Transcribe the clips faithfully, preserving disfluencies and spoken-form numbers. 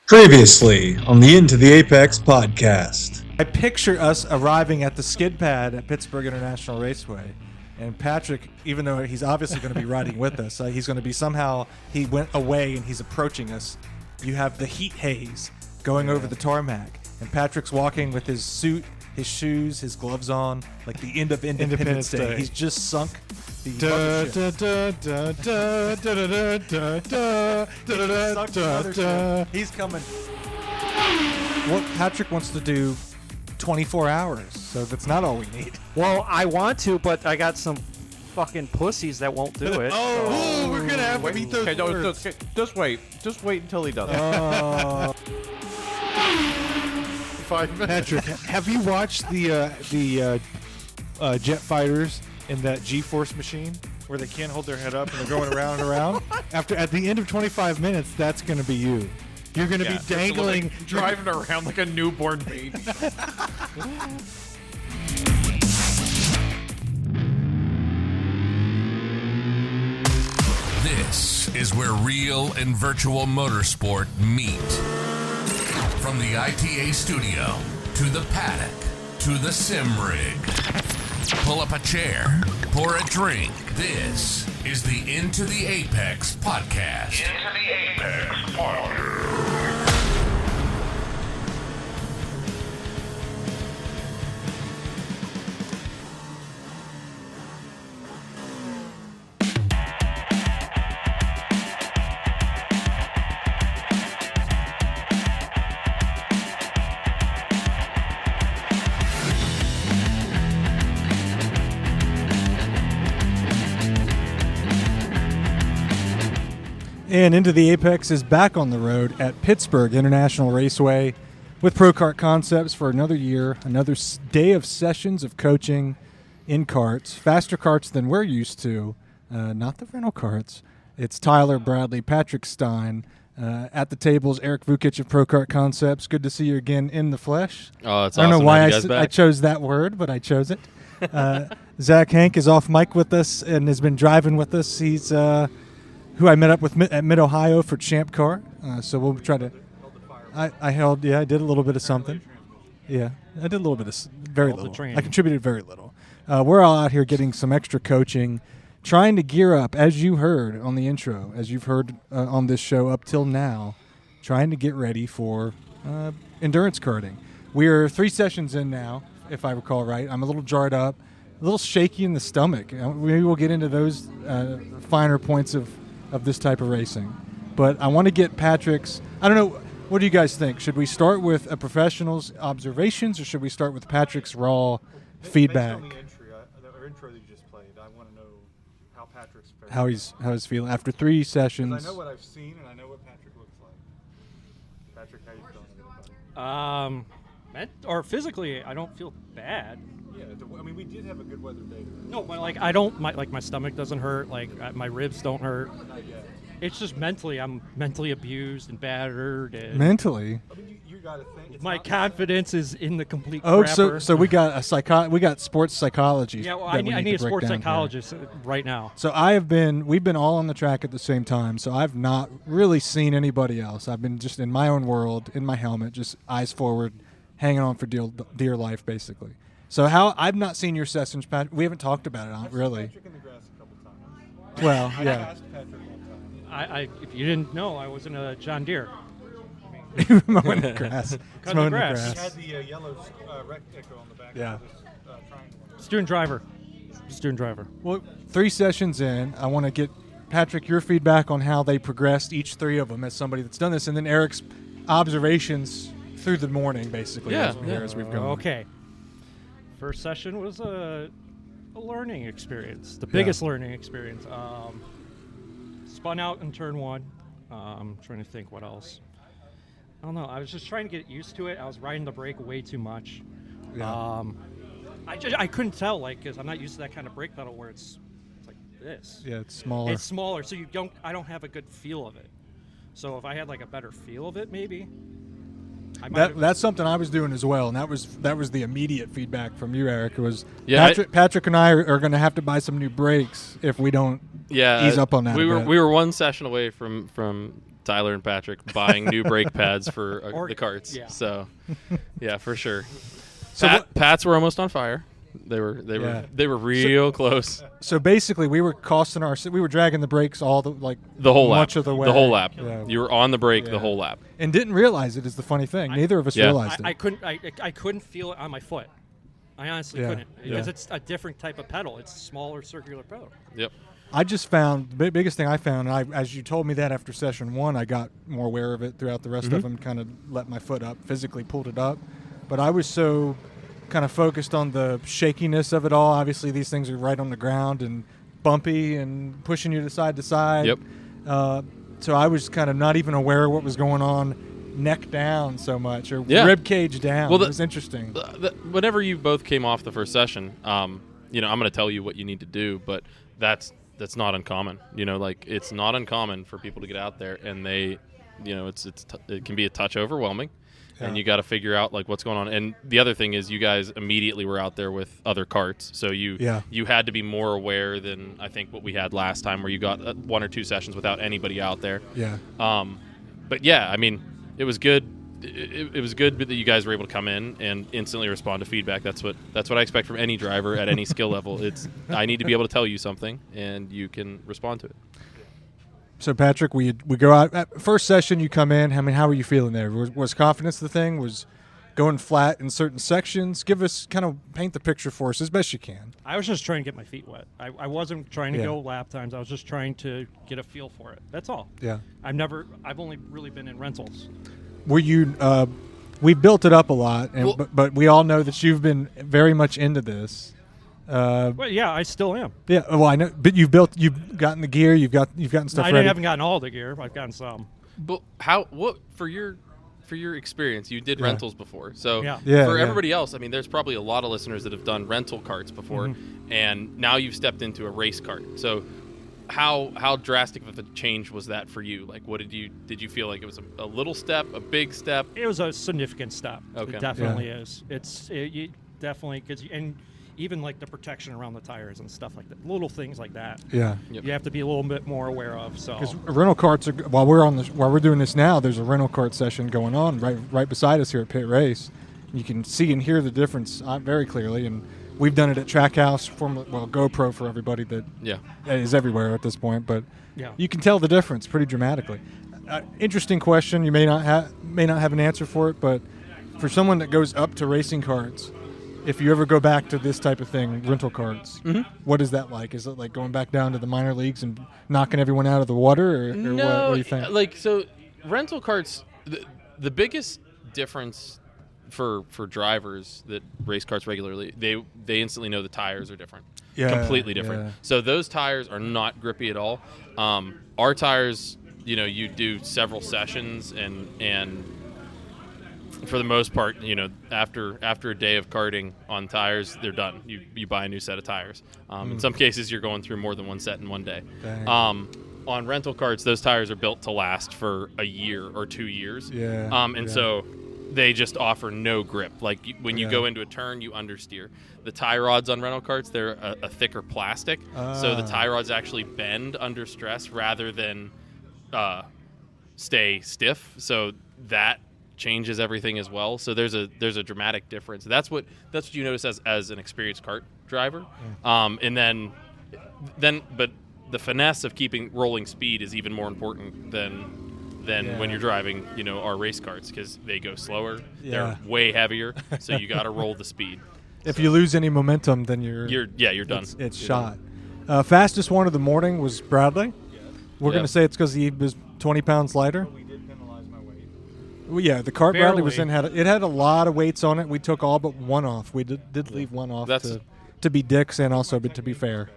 Previously on the Into the Apex podcast. I picture us arriving at the skid pad at Pittsburgh International Raceway, and Patrick, even though he's obviously going to be riding with us, uh, he's going to be somehow, he went away and he's approaching us. You have the heat haze going over the tarmac, and Patrick's walking with his suit, his shoes, his gloves on, like the end of Independence, Independence Day. Day. He's just sunk the mothership. He's coming. What Patrick wants to do twenty-four hours, so that's not all we need. Well, I want to, but I got some fucking pussies that won't do it. Oh, so. We're gonna have to beat those okay, no, words. just, just wait. Just wait until he does it. Uh, Five minutes. Patrick, have you watched the uh, the uh, uh, jet fighters in that G-force machine where they can't hold their head up and they're going around and around? After at the end of twenty-five minutes, that's going to be you. You're going to yeah, be dangling, like driving around like a newborn baby. This is where real and virtual motorsport meet. From the I T A studio to the paddock to the sim rig. Pull up a chair, pour a drink. This is the Into the Apex podcast. Into the Apex podcast. And Into the Apex is back on the road at Pittsburgh International Raceway with Pro Kart Concepts for another year, another day of sessions of coaching in karts, faster karts than we're used to, uh, not the rental karts. It's Tyler Bradley, Patrick Stein. Uh, at the tables, Eric Vukic of Pro Kart Concepts. Good to see you again in the flesh. Oh, it's I don't awesome know why I, you guys s- back. I chose that word, but I chose it. Uh, Zach Hank is off mic with us and has been driving with us. He's... Uh, who I met up with at Mid-Ohio for Champ Car. Uh, so we'll try to... I, I held, yeah, I did a little bit of something. Yeah, I did a little bit of, very little. I contributed very little. Uh, we're all out here getting some extra coaching, trying to gear up, as you heard on the intro, as you've heard uh, on this show up till now, trying to get ready for uh, endurance karting. We are three sessions in now, if I recall right. I'm a little jarred up, a little shaky in the stomach. Uh, maybe we'll get into those uh, finer points of of this type of racing. But I want to get Patrick's, I don't know, what do you guys think? Should we start with a professional's observations or should we start with Patrick's raw feedback? Based on the intro, uh, the intro that you just played, I want to know how Patrick's faring. How he's, how he's feeling after three sessions. Because I know what I've seen and I know what Patrick looks like. Patrick, how you feeling, everybody? Um, ment- or physically, I don't feel bad. Yeah, the, I mean, we did have a good weather day. No, but like I don't, my, like my stomach doesn't hurt, like uh, my ribs don't hurt. Not yet. It's just mentally, I'm mentally abused and battered. And Mentally? I mean, you, you got to think. It's my not confidence is in the complete Oh, crapper. so so we got a psycho- we got sports psychology. Yeah, well, that I we need, I to need a break sports down here. psychologist right now. So I have been, we've been all on the track at the same time, so I've not really seen anybody else. I've been just in my own world, in my helmet, just eyes forward, hanging on for dear, dear life, basically. So how, I've not seen your sessions, Pat. We haven't talked about it, not really. Patrick in the grass a couple times. Well, I yeah. asked Patrick one time. I, I, if you didn't know, I was in a John Deere. Mowing the grass. It's mowing the grass. He had the uh, yellow uh, rectangle on the back Yeah. of this uh, triangle. Student driver. Student driver. Well, three sessions in, I want to get, Patrick, your feedback on how they progressed, each three of them, as somebody that's done this, and then Eric's observations through the morning, basically, Yeah, as, we, yeah. as we've gone. Okay. First session was a, a learning experience, the Yeah. biggest learning experience. Um, spun out in turn one. Um, trying to think what else. I don't know. I was just trying to get used to it. I was riding the brake way too much. Yeah. Um, I just I couldn't tell, like, because I'm not used to that kind of brake pedal where it's, it's like this. Yeah, it's smaller. It's smaller, so you don't. I don't have a good feel of it. So if I had like a better feel of it, maybe. I might That, have- that's something I was doing as well, and that was that was the immediate feedback from you, Eric. It was Yeah, Patrick, Patrick and I are, are going to have to buy some new brakes if we don't Yeah, ease up on that. We a were bit. we were one session away from from Tyler and Patrick buying new brake pads for uh, Or- the carts. yeah. So, yeah, for sure. So Pat, what- Pats were almost on fire. They were they Yeah. were they were real close. So basically, we were costing our we were dragging the brakes all the like The whole lap. much of the way. The whole lap. Yeah. You were on the brake Yeah. the whole lap. and didn't realize it is the funny thing. Neither of us Yeah. realized I, I it. couldn't. I, I couldn't feel it on my foot. I honestly Yeah, couldn't because yeah. it's a different type of pedal. It's a smaller circular pedal. Yep. I just found the bi- biggest thing I found. And I, as you told me that after session one, I got more aware of it throughout the rest Mm-hmm. of them. Kind of let my foot up, physically pulled it up, but I was so kind of focused on the shakiness of it all. Obviously, these things are right on the ground and bumpy and pushing you to side to side. Yep. Uh, so I was kind of not even aware of what was going on, neck down so much or Yeah. rib cage down. Well, the- it was interesting. The- the- whenever you both came off the first session, um, you know, I'm going to tell you what you need to do, but that's that's not uncommon. You know, like it's not uncommon for people to get out there and they, you know, it's it's t- it can be a touch overwhelming. And Yeah. you got to figure out like what's going on. And the other thing is, you guys immediately were out there with other carts, so you Yeah. you had to be more aware than I think what we had last time, where you got uh, one or two sessions without anybody out there. Yeah. Um, but yeah, I mean, it was good. It, it, it was good that you guys were able to come in and instantly respond to feedback. That's what that's what I expect from any driver at any skill level. It's I need to be able to tell you something, and you can respond to it. So Patrick, we we go out at first session. You come in. I mean, how were you feeling there? Was, was confidence the thing? Was going flat in certain sections? Give us kind of paint the picture for us as best you can. I was just trying to get my feet wet. I, I wasn't trying to Yeah. go lap times. I was just trying to get a feel for it. That's all. Yeah. I've never. I've only really been in rentals. Were you? Uh, we built it up a lot, and Well- but, but we all know that you've been very much into this. Uh, Well, yeah, I still am. yeah. Well, I know, but you've built, you've gotten the gear, you've got, you've gotten stuff I ready. haven't gotten all the gear. I've gotten some. But how? What for your for your experience? You did Yeah. rentals before, so Yeah. Yeah, for yeah. everybody else, I mean, there's probably a lot of listeners that have done rental carts before, Mm-hmm. and now you've stepped into a race cart. So, how how drastic of a change was that for you? Like, what did you did you feel like it was a, a little step, a big step? It was a significant step. Okay. It definitely is. It's it, you definitely because and even like the protection around the tires and stuff like that, little things like that. Yeah. Yep. You have to be a little bit more aware of. So Because rental carts are, while we're on this, while we're doing this now, there's a rental cart session going on right right beside us here at Pit Race. You can see and hear the difference uh, very clearly, and we've done it at Trackhouse, Formula, well, GoPro for everybody that Yeah. is everywhere at this point, but Yeah. you can tell the difference pretty dramatically. Uh, interesting question. You may not have may not have an answer for it, but for someone that goes up to racing carts, if you ever go back to this type of thing, rental carts, Mm-hmm. what is that like? Is it like going back down to the minor leagues and knocking everyone out of the water, or, or no, what, what do you think? like so, rental carts. The, the biggest difference for for drivers that race carts regularly, they they instantly know the tires are different. Yeah, completely different. yeah. So those tires are not grippy at all. Um, our tires, you know, you do several sessions, and and for the most part, you know, after after a day of karting on tires, they're done. You you buy a new set of tires. Um, In some cases, you're going through more than one set in one day. Dang. Um, on rental carts, those tires are built to last for a year or two years. Yeah, Um, and yeah. so they just offer no grip. Like you, when you Yeah. go into a turn, you understeer. The tie rods on rental carts, they're a, a thicker plastic, so the Ah. tie rods actually bend under stress rather than uh, stay stiff. So that changes everything as well. So there's a there's a dramatic difference. That's what that's what you notice as, as an experienced kart driver. Um, and then then but the finesse of keeping rolling speed is even more important than than Yeah. when you're driving, you know, our race carts, because they go slower. Yeah. They're way heavier, so you got to roll the speed. If you lose any momentum, then you're You're yeah, you're done. it's, it's You're shot. done. Uh, fastest one of the morning was Bradley. We're Yeah. going to say it's because he was twenty pounds lighter. We did penalize my weight. Well, yeah, the cart Bradley was Barely. in had it had a lot of weights on it. We took all but one off. We did, did leave one off That's- to to be dicks and also but to be fair.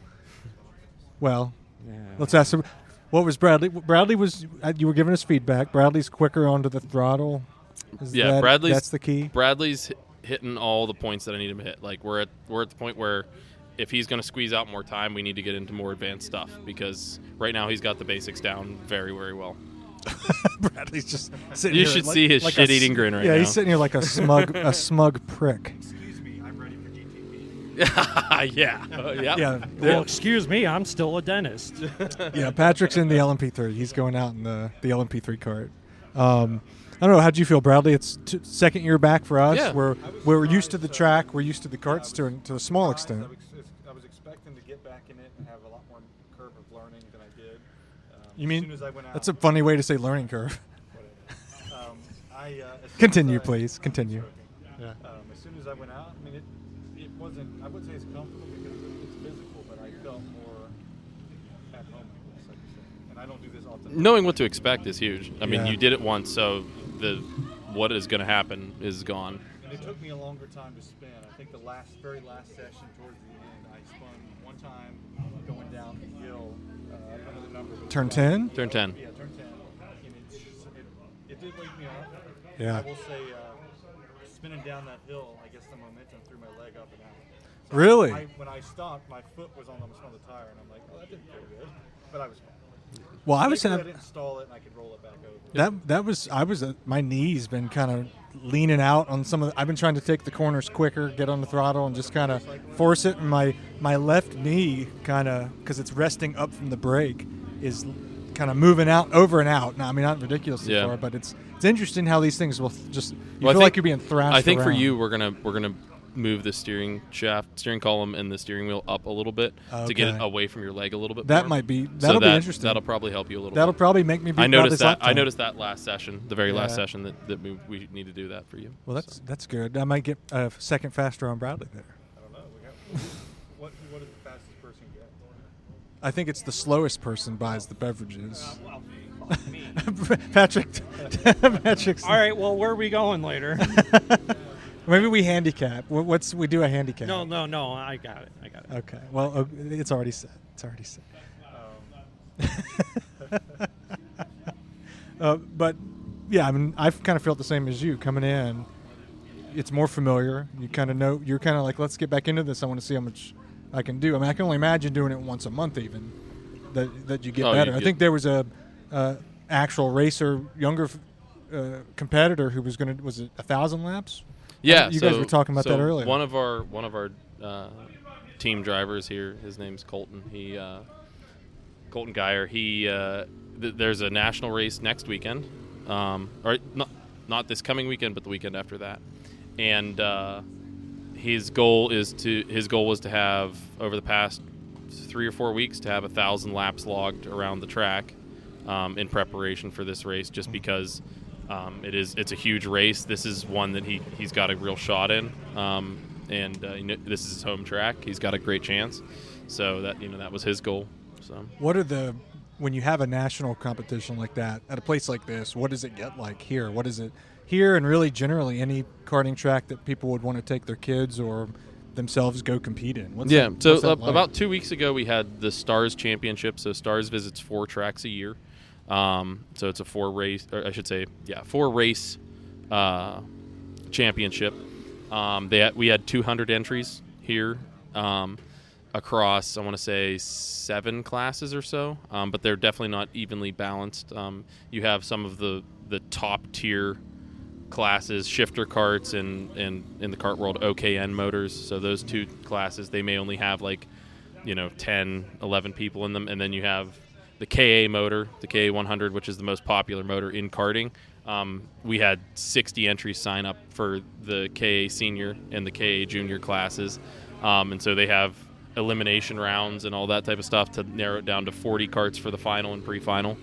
Well, let's ask him. What was Bradley? Bradley was uh, you were giving us feedback. Bradley's quicker onto the throttle. Is Yeah, that- Bradley's that's the key. Bradley's hit, hitting all the points that I need him to hit. Like we're at we're at the point where if he's going to squeeze out more time, we need to get into more advanced stuff, because right now he's got the basics down very very well. Bradley's just sitting You here should like- see his like a shit-eating s- grin right yeah, now. he's sitting here like a smug a smug prick. Excuse me, I'm ready for G T P. yeah. Uh, yeah. Yeah, Well, excuse me, I'm still a dentist. yeah. Patrick's in the L M P three. He's going out in the the L M P three cart. Um, I don't know. How'd you feel, Bradley? It's t- second year back for us. Yeah. We're we're used to the track. We're used to the carts to to a small extent. I was, I was expecting to get back in it and have a lot more curve of learning than I did. Um, You as mean soon as I went out, that's a funny way to say learning curve. um, I, uh, as soon Continue, as I- please. Continue. Yeah. Um, as soon as I went out, I mean, it, it wasn't, I wouldn't say it's comfortable because it's physical, but I felt more at home, I guess, like you said. And I don't do this often. Knowing what to expect is huge. I mean, Yeah. you did it once, so the what is going to happen is gone. And it took me a longer time to spin. I think the last, very last session towards the end, I spun one time going down the hill. Uh, I don't know the number. but Turn it's ten? Turn ten. Yeah, turn ten. And it, it, it did wake me up. Yeah. I will say, uh, spinning down that hill, I guess the momentum threw my leg up and out. So Really? I, when I stopped, my foot was on almost on the tire, and I'm like, oh, that didn't feel good. But I was fine. Well, I was Thankfully, I having didn't stall it, and I could roll it back over. that. That was I was uh, my knees been kind of leaning out on some of. The, I've been trying to take the corners quicker, get on the throttle, and just kind of force it. And my my left knee kind of because it's resting up from the brake is kind of moving out over and out. Now, I mean, not ridiculously Yeah. far, but it's it's interesting how these things will th- just you Well, I feel think- like you're being thrashed. I think for around. you, we're gonna we're gonna move the steering shaft, steering column, and the steering wheel up a little bit to get it Okay. away from your leg a little bit. that more. might be So that'll that, be interesting. That'll probably help you a little. That'll bit. probably make me. Beat I noticed Bradley's that. lap I time. noticed that last session, the very last Yeah. session that, that we, we need to do that for you. Well, that's So. that's good. I might get a second faster on Bradley there. I don't know. We got, what, what does the fastest person get? I think it's the slowest person buys the beverages. well, me. Patrick. Patrick's. All right, well, where are we going later? Maybe we handicap. What- What's we do a handicap? no, no, no, I got it. I got it. Okay. Well, oh, it's already set. It's already set. uh, but yeah, I mean, I've kind of felt the same as you coming in. It's more familiar. You kind of know. You're kind of like, let's get back into this. I want to see how much I can do. I mean, I can only imagine doing it once a month, even that that you get Oh, you better. I get- think there was a uh, actual racer, younger uh, competitor who was going to was it a thousand laps? Yeah, you guys so- were talking about so that earlier. One of our one of our uh, team drivers here, his name's Colton. He uh, Colton Geyer. He uh, th- there's a national race next weekend, um, or not not this coming weekend, but the weekend after that. And uh, his goal is to his goal was to have over the past three or four weeks to have a thousand laps logged around the track um, in preparation for this race, just because. Um, it is. It's a huge race. This is one that he he's got a real shot in, um, and uh, you know, this is his home track. He's got a great chance. So that you know that was his goal. So What are the when you have a national competition like that at a place like this? What does it get like here? What is it here, and really generally any karting track that people would want to take their kids or themselves go compete in? What's yeah. that- So what's that uh, like? about two weeks ago, we had the Stars Championship. So Stars visits four tracks a year. Um, so it's a four race, or I should say, yeah, four race uh, championship. Um, they had, we had two hundred entries here um, across, I want to say, seven classes or so, um, but they're definitely not evenly balanced. Um, you have some of the, the top tier classes, shifter carts, and, and in the kart world, O K N motors. So those two classes, they may only have like, you know, ten, eleven people in them, and then you have the K A motor, the K A one hundred, which is the most popular motor in karting. Um, we had sixty entries sign up for the K A senior and the K A junior classes. Um, and so they have elimination rounds and all that type of stuff to narrow it down to forty karts for the final and pre-final.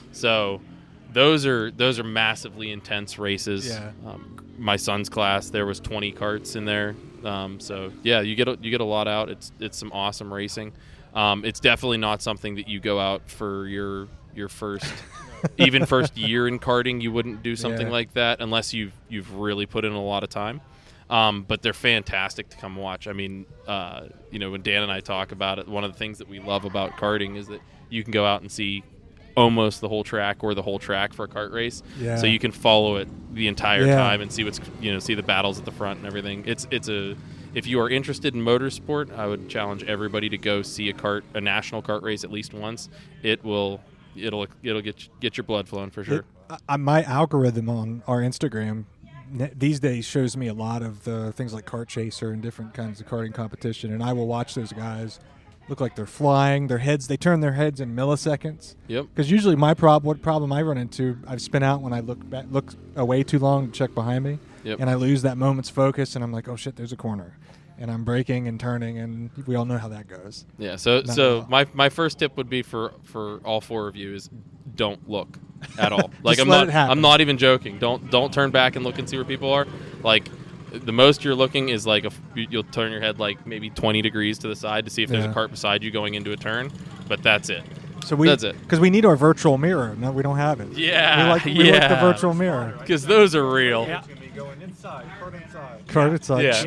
So those are those are massively intense races. Yeah. Um, my son's class, there was twenty karts in there. Um, so yeah, you get a, you get a lot out. It's it's some awesome racing. Um, it's definitely not something that you go out for your your first, even first year in karting. You wouldn't do something Yeah. like that unless you've you've really put in a lot of time. Um, but they're fantastic to come watch. I mean, uh, you know, when Dan and I talk about it, one of the things that we love about karting is that you can go out and see almost the whole track or the whole track for a kart race. Yeah. So you can follow it the entire Yeah. time and see what's you know see the battles at the front and everything. It's it's a if you are interested in motorsport, I would challenge everybody to go see a kart, a national kart race at least once. It will, it'll, it'll get get your blood flowing for sure. It, I, my algorithm on our Instagram ne- these days shows me a lot of the things like Kart Chaser and different kinds of karting competition, and I will watch those guys look like they're flying. Their heads, they turn their heads in milliseconds. Yep. Because usually my problem, what problem I run into, I've spin out when I look back, look away too long to check behind me, Yep. and I lose that moment's focus, and I'm like, oh shit, there's a corner, and I'm braking and turning, and we all know how that goes. Yeah. So Not so well. my my first tip would be for for all four of you is don't look at all. Like Just I'm let not it happen. I'm not even joking. Don't don't turn back and look and see where people are. Like the most you're looking is like a, you'll turn your head like maybe twenty degrees to the side to see if there's Yeah. a cart beside you going into a turn, but that's it. So we, That's it. Because we need our virtual mirror. No, we don't have it. Yeah, we like, we like the yeah. virtual mirror. Because those are real. Yeah. Going inside, cart inside. Cart inside. Yeah.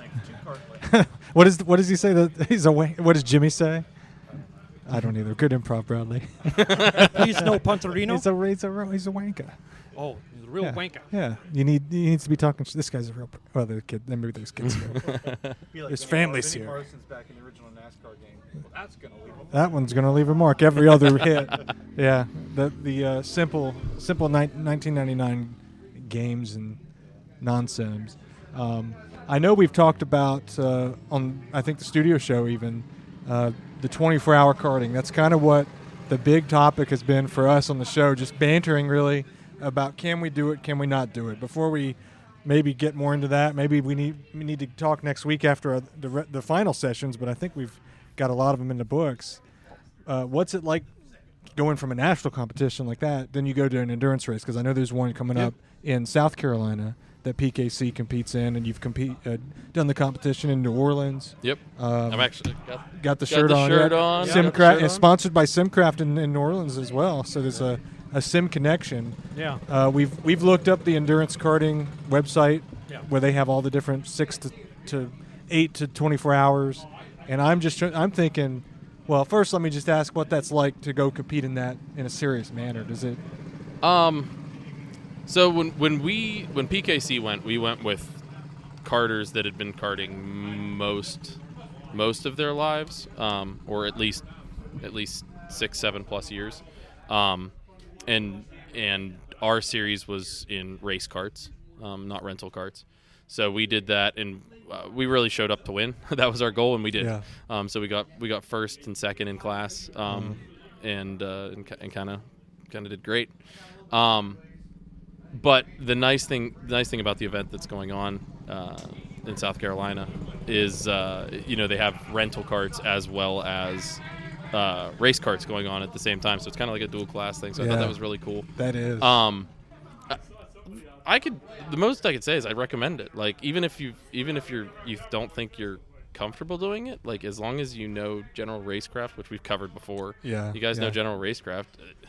Yeah. What is what does he say? That he's a wank- what does Jimmy say? I don't either. Good improv, Bradley. He's no Punterino. he's a he's a he's a wanker. oh, he's a real yeah. wanker. Yeah, you need he needs to be talking. This guy's a real. Well, the kid. Then maybe there's kids here. There's families here. Parsons back in the original NASCAR game. Well, that's gonna leave him. That one's gonna leave a mark. Every other hit. Yeah, the the uh, simple simple ni- nineteen ninety-nine games and non-sims. Um, I know we've talked about uh, on I think the studio show even uh, the twenty-four hour karting. That's kind of what the big topic has been for us on the show. Just bantering really about can we do it, can we not do it. Before we maybe get more into that, maybe we need we need to talk next week after uh, the re- the final sessions. But I think we've got a lot of them in the books. Uh, what's it like going from a national competition like that, then you go to an endurance race? Because I know there's one coming Yep. up in South Carolina that P K C competes in, and you've compete uh, done the competition in New Orleans. Yep. Um, I'm actually got, got the got shirt the on. shirt yeah. on. Yeah, got the Simcraft shirt is on. sponsored by Simcraft in, in New Orleans as well. So there's a, a sim connection. Yeah. Uh, we've we've looked up the endurance karting website Yeah. where they have all the different six to, to eight to twenty-four hours, and I'm just try- I'm thinking, well, first let me just ask what that's like to go compete in that in a serious manner. Does it? Um, so when when we when P K C went, we went with karters that had been karting most most of their lives, um, or at least at least six seven plus years, um, and and our series was in race karts, um, not rental karts. So we did that, and uh, we really showed up to win. That was our goal, and we did. Yeah. Um, so we got we got first and second in class, um, and uh, and, and kind of kind of did great. Um, but the nice thing the nice thing about the event that's going on uh, in South Carolina is uh, you know they have rental karts as well as uh, race karts going on at the same time. So it's kind of like a dual class thing. So I Yeah. thought that was really cool. That is. Um, I, I could the most I could say is I'd recommend it. Like even if you even if you're you don't think you're comfortable doing it, like as long as you know general racecraft, which we've covered before. Yeah, You guys yeah. know general racecraft. uh,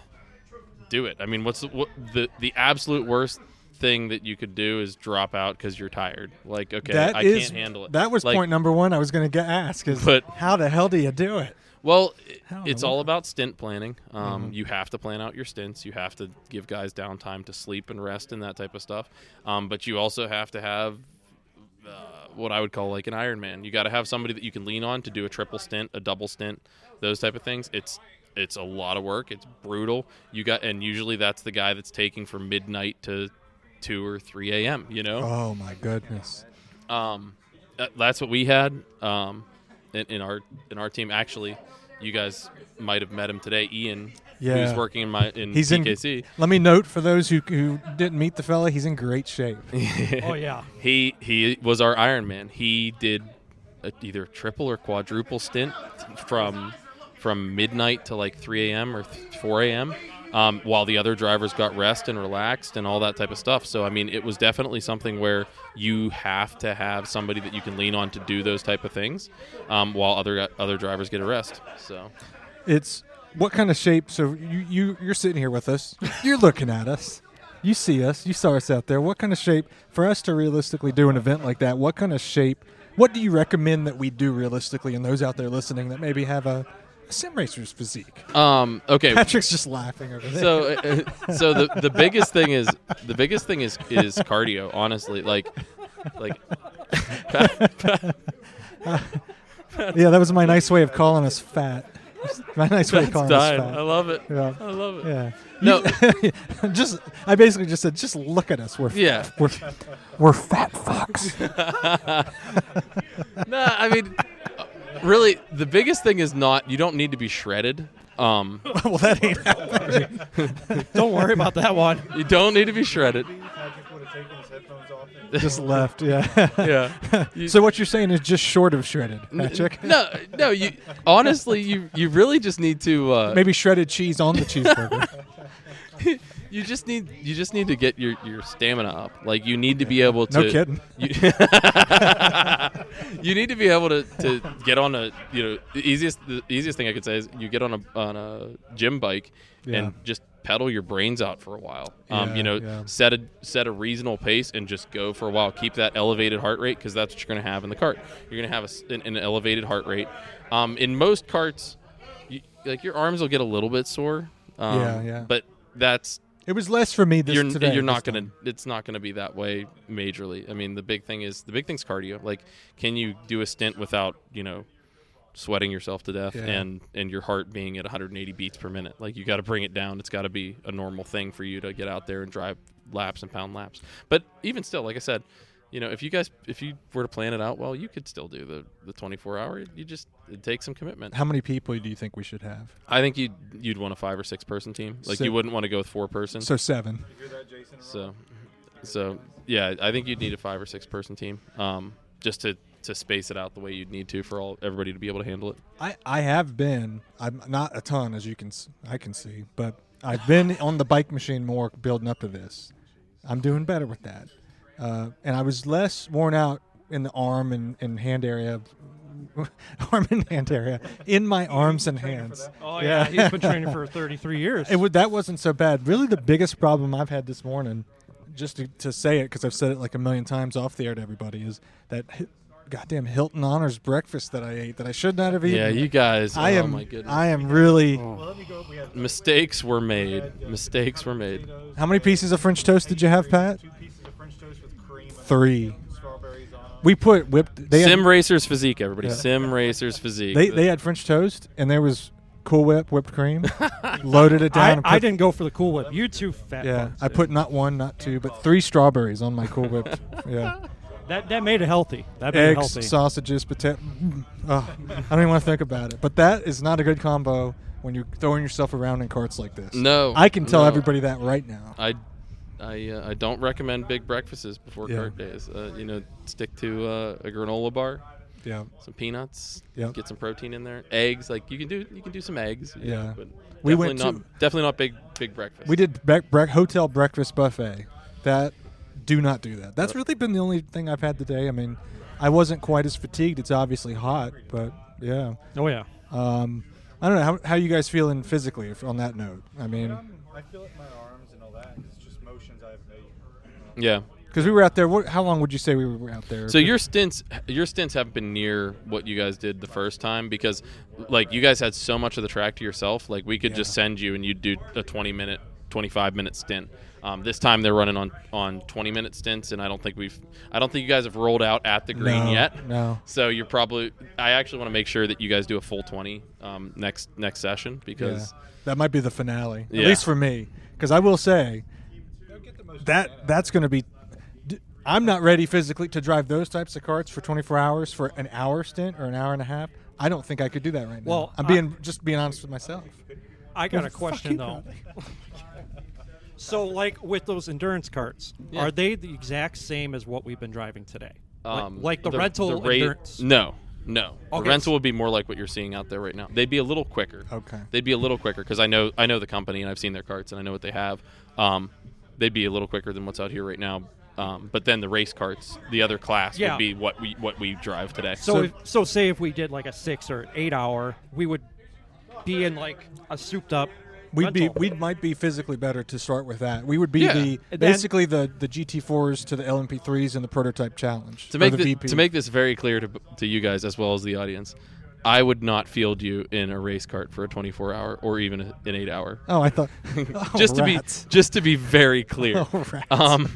Do it. I mean, what's the, what, the the absolute worst thing that you could do is drop out because you're tired. Like, okay, That I is- can't handle it. That was Like, point number one I was going to ask is But- how the hell do you do it? Well, it- How in it's the all world? about stint planning. Um, Mhm. You have to plan out your stints. You have to give guys downtime to sleep and rest and that type of stuff. Um, but you also have to have uh, what I would call like an Ironman. You got to have somebody that you can lean on to do a triple stint, a double stint, those type of things. It's it's a lot of work. It's brutal. You got and usually that's the guy that's taking from midnight to two or three a.m. You know. Oh my goodness. Um, that, that's what we had um, in, in our in our team. Actually, you guys might have met him today, Ian, Yeah. who's working in my in He's P K C. in. Let me note for those who, who didn't meet the fella, he's in great shape. Oh yeah. he he was our Ironman. He did a, either triple or quadruple stint from from midnight to like three a.m. or four a.m. Um, while the other drivers got rest and relaxed and all that type of stuff. So I mean, it was definitely something where you have to have somebody that you can lean on to do those type of things, um, while other other drivers get a rest. So It's what kind of shape? So you, you you're sitting here with us. You're looking at us. You see us. You saw us out there. What kind of shape for us to realistically do an event like that? What kind of shape? What do you recommend that we do realistically? And those out there listening that maybe have a, a sim racer's physique. um, okay. Patrick's just laughing over there. So, uh, so the the biggest thing is the biggest thing is is cardio. Honestly, like, like, yeah, that was my nice way of calling us fat. My nice way of Pat's calling dying. us I fat. love it. Yeah. I love it. Yeah. No, just I basically just said, just look at us. We're yeah. we're we're fat fucks. No, I mean, uh, really, the biggest thing is not, you don't need to be shredded. Um, Well, that ain't happening. Don't worry about that one. you don't need to be shredded. Just left, yeah. Yeah. You- So what you're saying is just short of shredded, Patrick? No, no. You honestly, you you really just need to. Uh, Maybe shredded cheese on the cheeseburger. you just need you just need to get your, your stamina up. Like you need to be able to. No kidding. You, you need to be able to, to get on a you know the easiest the easiest thing I could say is you get on a on a gym bike Yeah. and just pedal your brains out for a while. Um, Yeah, you know, yeah. set a set a reasonable pace and just go for a while. Keep that elevated heart rate because that's what you're going to have in the cart. You're going to have a s an, an elevated heart rate. Um, in most carts, you, like your arms will get a little bit sore. Um, Yeah, yeah. But that's It was less for me this you're today. you're not this gonna time. it's not gonna be that way majorly. I mean, the big thing is the big thing's cardio. Like, can you do a stint without you know sweating yourself to death Yeah. and and your heart being at one hundred eighty beats per minute? Like, you got to bring it down. It's got to be a normal thing for you to get out there and drive laps and pound laps. But even still, like I said, you know, if you guys if you were to plan it out well, you could still do the the twenty-four hour. You just it'd take some commitment. How many people do you think we should have? I think you'd you'd want a five or six person team. Like, So- you wouldn't want to go with four person. So seven. So, so yeah, I think you'd need a five or six person team, um, just to, to space it out the way you'd need to for all everybody to be able to handle it. I, I have been. I'm not a ton, as you can s- I can see, but I've been on the bike machine more building up to this. I'm doing better with that, uh, and I was less worn out in the arm and, and hand area, arm and hand area, in my arms and hands. Oh yeah, he's been training for thirty-three years. It would, that wasn't so bad. Really, the biggest problem I've had this morning, just to, to say it because I've said it like a million times off the air to everybody, is that hi- goddamn Hilton Honors breakfast that I ate that I should not have eaten. Yeah, you guys. I oh am. my goodness. I am really. Mistakes were made. Mistakes were made. How many pieces of French toast did you have, Pat? Three. We put whipped. They Sim had, Racer's physique, everybody. Yeah. Sim Racer's physique. they they had French toast and there was Cool Whip whipped cream. Loaded it down. I, and put, I didn't go for the Cool Whip. You two fat. Yeah, fucks I did. put not one, not two, but three strawberries on my Cool Whip. Yeah. that. That made it healthy. That made it Eggs, healthy. sausages, potato. Oh, I don't even want to think about it. But that is not a good combo when you're throwing yourself around in carts like this. No, I can tell no. everybody that right now. I, I, uh, I don't recommend big breakfasts before Yeah. cart days. Uh, you know, stick to uh, a granola bar, Yeah. some peanuts, Yep. get some protein in there, eggs. Like, you can do, you can do some eggs. you Yeah. know, but We definitely went not, to- definitely not big, big breakfast. We did bre- bre- hotel breakfast buffet. That do not do that. That's really been the only thing I've had today. I mean, I wasn't quite as fatigued. It's obviously hot, but yeah. Oh yeah. Um, I don't know how how you guys feeling physically if, on that note. I mean, I feel it in my arms and all that. It's just motions I've made. Yeah. because we were out there. What, how long would you say we were out there? So your stints, your stints have been near what you guys did the first time because, like, you guys had so much of the track to yourself. Like, we could just Yeah. send you and you'd do a twenty minute, twenty-five minute stint. Um, this time they're running on on twenty minute stints, and I don't think we've, I don't think you guys have rolled out at the green no, yet. No. So you're probably, I actually want to make sure that you guys do a full twenty um, next next session because. Yeah. That might be the finale, Yeah. at least for me. Because I will say that that's going to be. d- I'm not ready physically to drive those types of carts for twenty-four hours for an hour stint or an hour and a half. I don't think I could do that right now. Well, I'm I- being just being honest with myself. I got Well, a fuck question you, though. Bobby. So, like with those endurance carts, Yeah. are they the exact same as what we've been driving today? Like- Um, like, the, rental the rate- endurance. No, no. Okay, The rental so- would be more like what you're seeing out there right now. They'd be a little quicker. Okay. They'd be a little quicker because I know I know the company and I've seen their carts and I know what they have. Um, they'd be a little quicker than what's out here right now. Um, but then the race carts, the other class, Yeah. would be what we what we drive today. So, So- if, so say if we did like a six or eight hour, we would be in like a souped up. We'd be rental. we might be physically better to start with that. We would be Yeah. the And then- basically the the G T fours to the L M P threes and the prototype challenge to or make the thi- V P. to make this very clear to to you guys as well as the audience, I would not field you in a race cart for a twenty-four hour or even a- an eight hour. Oh, I thought oh, just to rats. be just to be very clear. Oh, rats. Um,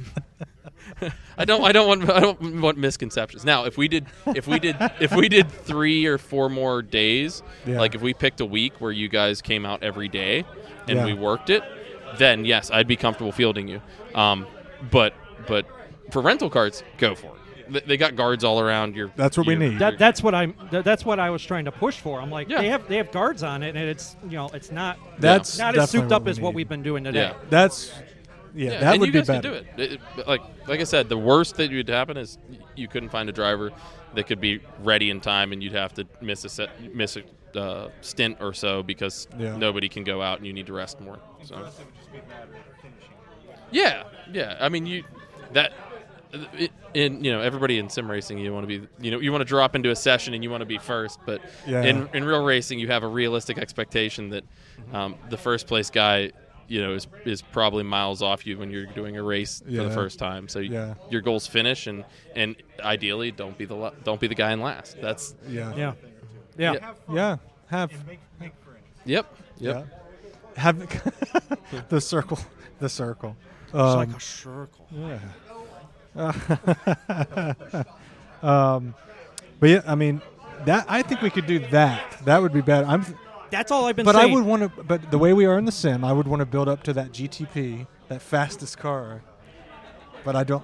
I don't. I don't want. I don't want misconceptions. Now, if we did, if we did, if we did three or four more days, Yeah. like if we picked a week where you guys came out every day and Yeah. we worked it, then yes, I'd be comfortable fielding you. Um, but but for rental carts, go for it. They, they got guards all around. Your That's what we your- need. That, that's what I'm. That, that's what I was trying to push for. I'm like, Yeah. they have they have guards on it, and it's you know it's not That's not as definitely souped up we as what need. we've been doing today. Yeah. That's yeah, Yeah, that and would you be guys better. can do it. It- it- Like like I said, the worst that would happen is you couldn't find a driver that could be ready in time, and you'd have to miss a set, miss a uh, stint or so because Yeah. nobody can go out and you need to rest more. So. Yeah, yeah. I mean, you that it, in you know everybody in sim racing, you want to be you know you want to drop into a session and you want to be first, but Yeah. in in real racing, you have a realistic expectation that um, the first place guy. You know, is is probably miles off you when you're doing a race for Yeah. the first time. So Yeah. your goals finish, and, and ideally don't be the la- don't be the guy in last. That's Yeah. Yeah. Yeah. Yeah. Yeah. Have yep, yep. yeah. Have the circle. The circle. It's Um, like a circle. yeah. um, but yeah, I mean, that I think we could do that. That would be better. I'm. That's all I've been But I saying. would want to. But the way we are in the sim, I would want to build up to that G T P, that fastest car. But I don't.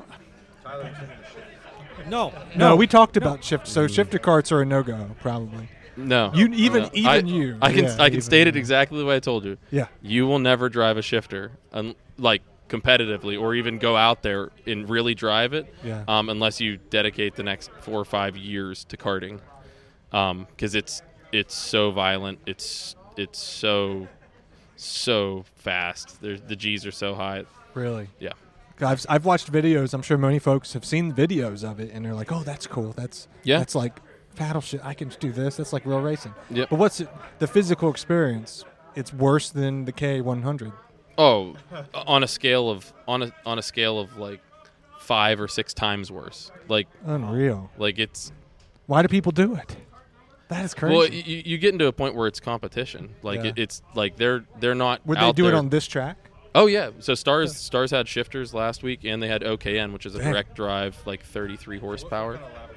no, No, no. we talked about shift. So shifter carts are a no go, probably. No, You even no. even I, you. I can Yeah, I can even state it you. exactly the way I told you. Yeah. You will never drive a shifter, un- like competitively, or even go out there and really drive it, Yeah. um, unless you dedicate the next four or five years to karting, because it's it's so violent. It's it's so so fast. There's, the G's are so high. Really. Yeah. I've I've watched videos. I'm sure many folks have seen videos of it, and they're like, "Oh, that's cool. That's Yeah. That's like paddle shit. I can do this. That's like real racing." Yep. But what's it, the physical experience? It's worse than the K one hundred. Oh, on a scale of on a on a scale of like five or six times worse. Like Unreal. like it's Why do people do it? That is crazy. well, you, you get into a point where it's competition. Like Yeah. it, it's like they're they're not. Would they out do it there- on this track? Oh yeah. So Stars Stars had shifters last week, and they had O K N, which is a Damn. direct drive, like thirty-three horsepower.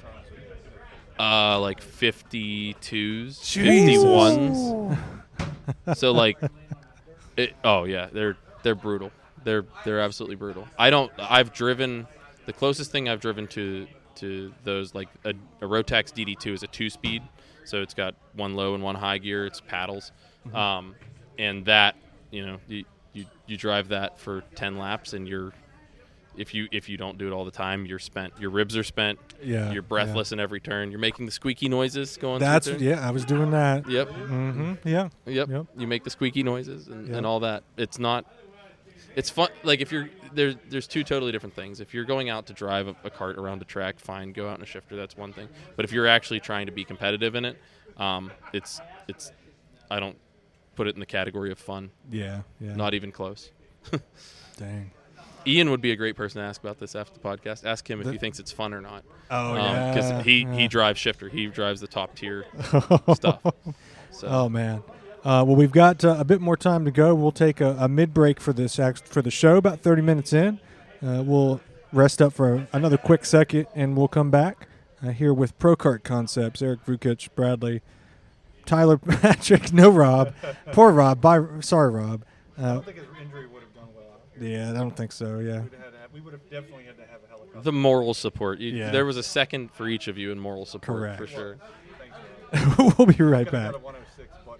Uh, like fifty-twos, fifty-ones. So like, it, oh yeah, they're they're brutal. They're they're absolutely brutal. I don't. I've driven the closest thing I've driven to to those like a, a Rotax D D two is a two-speed, so it's got one low and one high gear. It's paddles, um, and that you know you, you you drive that for ten laps, and you're if you if you don't do it all the time, you're spent. Your ribs are spent. Yeah, You're breathless in every turn. You're making the squeaky noises going. through That's the turn. yeah. I was doing that. Yep. Mm-hmm. Yeah. Yep. Yep. You make the squeaky noises and, Yep. and all that. It's not. It's fun. Like if you're there, there's two totally different things. If you're going out to drive a, a cart around a track, fine, go out in a shifter. That's one thing. But if you're actually trying to be competitive in it, um, it's it's. I don't put it in the category of fun. Yeah. Yeah. Not even close. Dang. Ian would be a great person to ask about this after the podcast. Ask him if The- he thinks it's fun or not. Oh Because yeah. he, yeah. he drives shifter. He drives the top tier stuff. So Oh man. Uh, well, we've got uh, a bit more time to go. We'll take a, a mid break for this act- for the show. About thirty minutes in, uh, we'll rest up for another quick second, and we'll come back uh, here with Pro Kart Concepts. Eric Vukic, Bradley, Tyler, Patrick, no Rob, poor Rob. Bye, sorry Rob. Uh, think his injury would have done well. yeah, I don't think so. Yeah. We would have definitely had to have a helicopter. the moral support. You, Yeah. There was a second for each of you in moral support Correct. for sure. We'll be right back. one oh six butt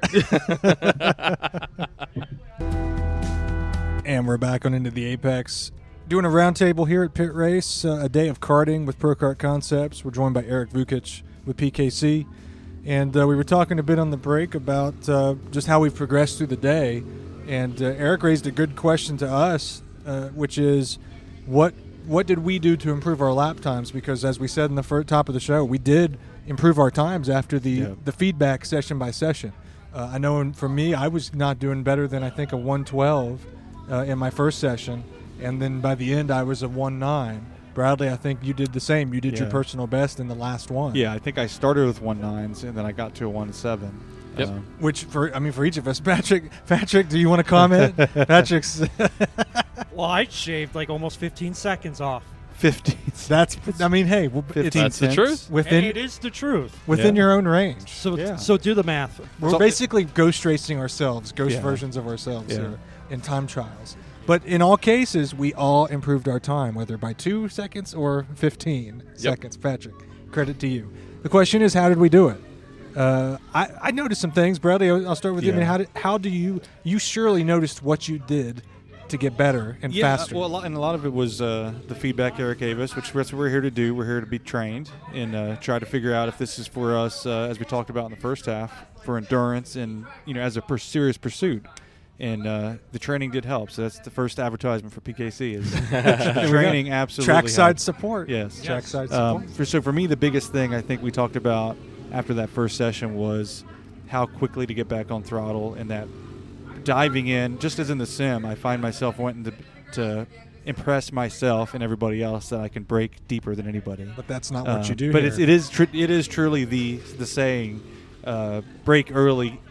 for you. And we're back on Into the Apex. Doing a roundtable here at Pit Race, uh, a day of karting with Pro Kart Concepts. We're joined by Eric Vukic with P K C. And uh, we were talking a bit on the break about uh, just how we've progressed through the day. And uh, Eric raised a good question to us, uh, which is what what did we do to improve our lap times? Because as we said in the first, top of the show, we did improve our times after the, Yeah. the feedback session by session. Uh, I know in- for me, I was not doing better than I think a one twelve uh, in my first session. And then by the end, I was a one nine. Bradley, I think you did the same. You did your Yeah. personal best in the last one. Yeah, I think I started with one nines and then I got to a one seven. Yep. Um, Which for I mean for each of us, Patrick. Patrick, do you want to comment? Patrick's. Well, I shaved like almost fifteen seconds off. fifteen. That's. I mean, hey, well, it's fifteen That's the cents. truth. within And it is the truth. within Yeah. your own range. So Yeah. so do the math. We're So- basically ghost racing ourselves, ghost Yeah. versions of ourselves Yeah. here. in time trials. But in all cases, we all improved our time, whether by two seconds or fifteen Yep. seconds. Patrick, credit to you. The question is, how did we do it? Uh, I, I noticed some things. Bradley, I'll I'll start with you. I mean, Yeah. how, did, how do you – you surely noticed what you did to get better and yeah, faster. well, a lot, and a lot of it was uh, the feedback Eric gave us, which that's what we're here to do. We're here to be trained and uh, try to figure out if this is for us, uh, as we talked about in the first half, for endurance and, you know, as a per- serious pursuit. And uh, the training did help. So that's the first advertisement for P K C is the training absolutely Trackside helped. support. Yes. Trackside Um, support. for, so for me, the biggest thing I think we talked about after that first session was how quickly to get back on throttle, and that diving in, just as in the sim, I find myself wanting to, to impress myself and everybody else that I can brake deeper than anybody. But that's not what Uh, you do But here. it's, it is tr- it is truly the the saying, uh, brake early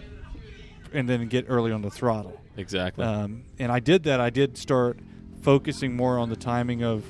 and then get early on the throttle. Exactly. Um, and I did that. I did start focusing more on the timing of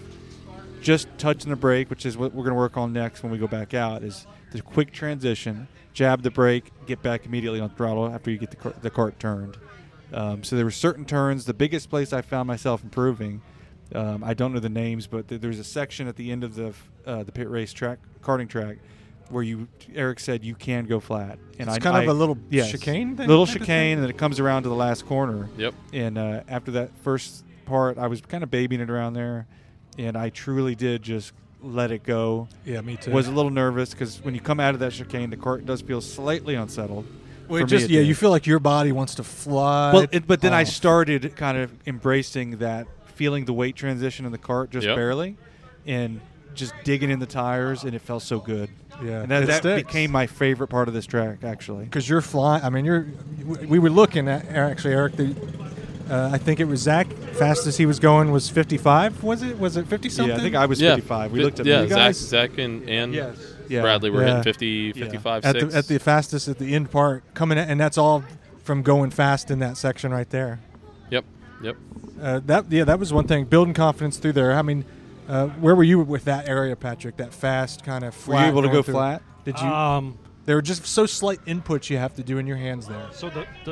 just touching the brake, which is what we're going to work on next when we go back out, is the quick transition, jab the brake, get back immediately on throttle after you get the, car- the cart turned. Um, so there were certain turns. The biggest place I found myself improving, um, I don't know the names, but th- there's a section at the end of the f- uh, the pit race track, karting track, where you, Eric said you can go flat. And It's I, kind of I- a little yes, chicane thing? Little type of chicane, thing? and then it comes around to the last corner. Yep. And uh, after that first part, I was kind of babying it around there, and I truly did just let it go. Yeah, me too. Was a little nervous because when you come out of that chicane, the cart does feel slightly unsettled. Well, For it me, just it yeah, did. you feel like your body wants to fly. Well, it, but then I off. started kind of embracing that, feeling the weight transition in the cart just Yep. barely, and just digging in the tires, and it felt so good. Yeah, And that, it that sticks. became my favorite part of this track, actually. because you're flying. I mean, you're. We were looking at actually, Eric. The, uh, I think it was Zach. Fastest he was going was fifty-five. Was it? Was it fifty something? Yeah, I think I was yeah. fifty-five. We Fi- looked at yeah, you Zach, guys- Zach and, and Yes. Yeah. Bradley were Yeah. hitting fifty, fifty-five, at six. the at the fastest at the end part coming in, and that's all from going fast in that section right there. Yep. Yep. Uh, that yeah, that was one thing. Building confidence through there. I mean, uh, where were you with that area, Patrick? That fast kind of Were flat. you able to going go through- flat? Did you? Um, there were just so slight inputs you have to do in your hands there. so the, the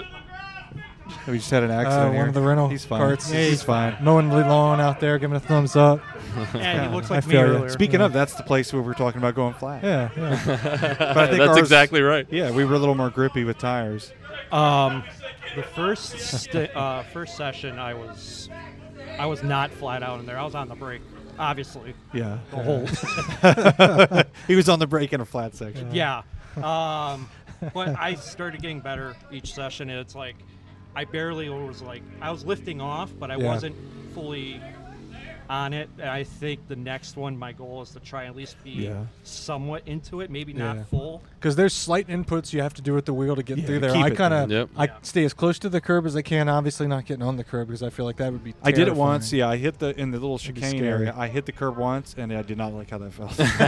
Oh, we just had an accident Uh, here. one of the rental He's fine. carts. Yeah, he's fine. Mowing the lawn out there, giving a thumbs up. yeah, he looks I like me feel ya. earlier. Speaking Yeah. of, that's the place where we're talking about going flat. Yeah, yeah. But I think That's ours- exactly right. Yeah, we were a little more grippy with tires. Um, the first sti- uh, first session, I was I was not flat out in there. I was on the brake, obviously. Yeah. The whole He was on the brake in a flat section. yeah. Um, but I started getting better each session. And it's like I barely was like I was lifting off, but I Yeah. wasn't fully on it. And I think the next one, my goal is to try and at least be Yeah. somewhat into it, maybe Yeah. not full. Because there's slight inputs you have to do with the wheel to get Yeah, through there. keep I it kind of, there. Yep. I stay as close to the curb as I can. Obviously, not getting on the curb because I feel like that would be. I did it terrifying. once. Yeah, I hit the in the little That'd be chicane scary. area. I hit the curb once, and I did not like how that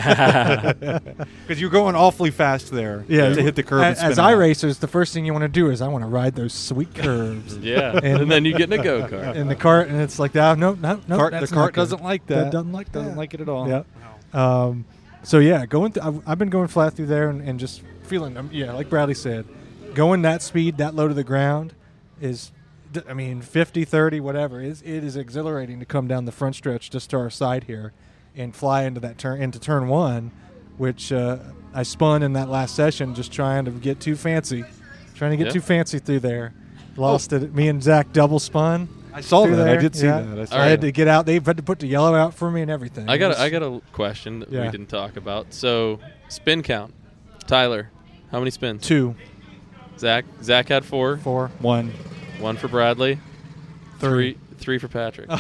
felt. Because you're going awfully fast there. Yeah, to hit the curb. a- and spin As out. iRacers, the first thing you want to do is I want to ride those sweet curves Yeah. And- and, then you get in a go kart. in the cart, and it's like, oh, no, no, no, Cart- that's the not cart good. doesn't like That that. doesn't like Doesn't that. like it at all. Yeah. Um, so yeah, going. Th- I've, I've been going flat through there and, and just feeling. Um, yeah, like Bradley said, going that speed, that low to the ground, is. d- I mean, fifty, thirty, whatever. Is it is exhilarating to come down the front stretch just to our side here, and fly into that turn into turn one, which uh, I spun in that last session, just trying to get too fancy, trying to get Yeah. too fancy through there. Lost it. Me and Zach double spun. I saw through that. I there. did see Yeah. that. I, saw I had that. to get out. They had to put the yellow out for me and everything. I It got was- a, I got a question that Yeah. we didn't talk about. So spin count, Tyler, how many spins? two, Zach Zach had four. four. one. One for Bradley. Three. Three three for Patrick.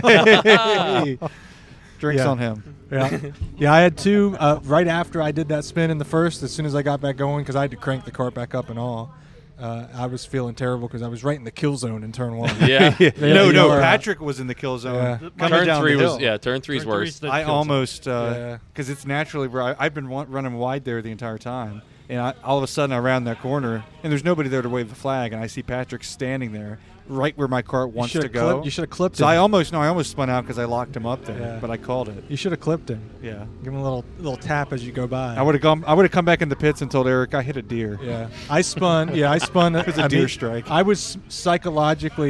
Drinks Yeah. on him. Yeah, yeah. I had two uh, right after I did that spin in the first. As soon as I got back going, because I had to crank the cart back up and all, uh, I was feeling terrible because I was right in the kill zone in turn one. Yeah. Yeah, no, you no. were- Patrick was in the kill zone. Yeah. Coming turn down three the was hill. yeah. Turn three's Turn worse. three's the I kill zone. almost Yeah. because it's naturally where I, I've been wa- running wide there the entire time, and I, all of a sudden I round that corner and there's nobody there to wave the flag, and I see Patrick standing there right where my cart You wants shoulda to go. clipped- you should have clipped so him. I almost no, I almost spun out because I locked him up there, Yeah. but I called it. You should have clipped him. Yeah, Give him a little little tap as you go by. I would have gone. I would have come back in the pits and told Eric I hit a deer. Yeah, I spun. Yeah, I spun. It was a I deer mean, strike. I was psychologically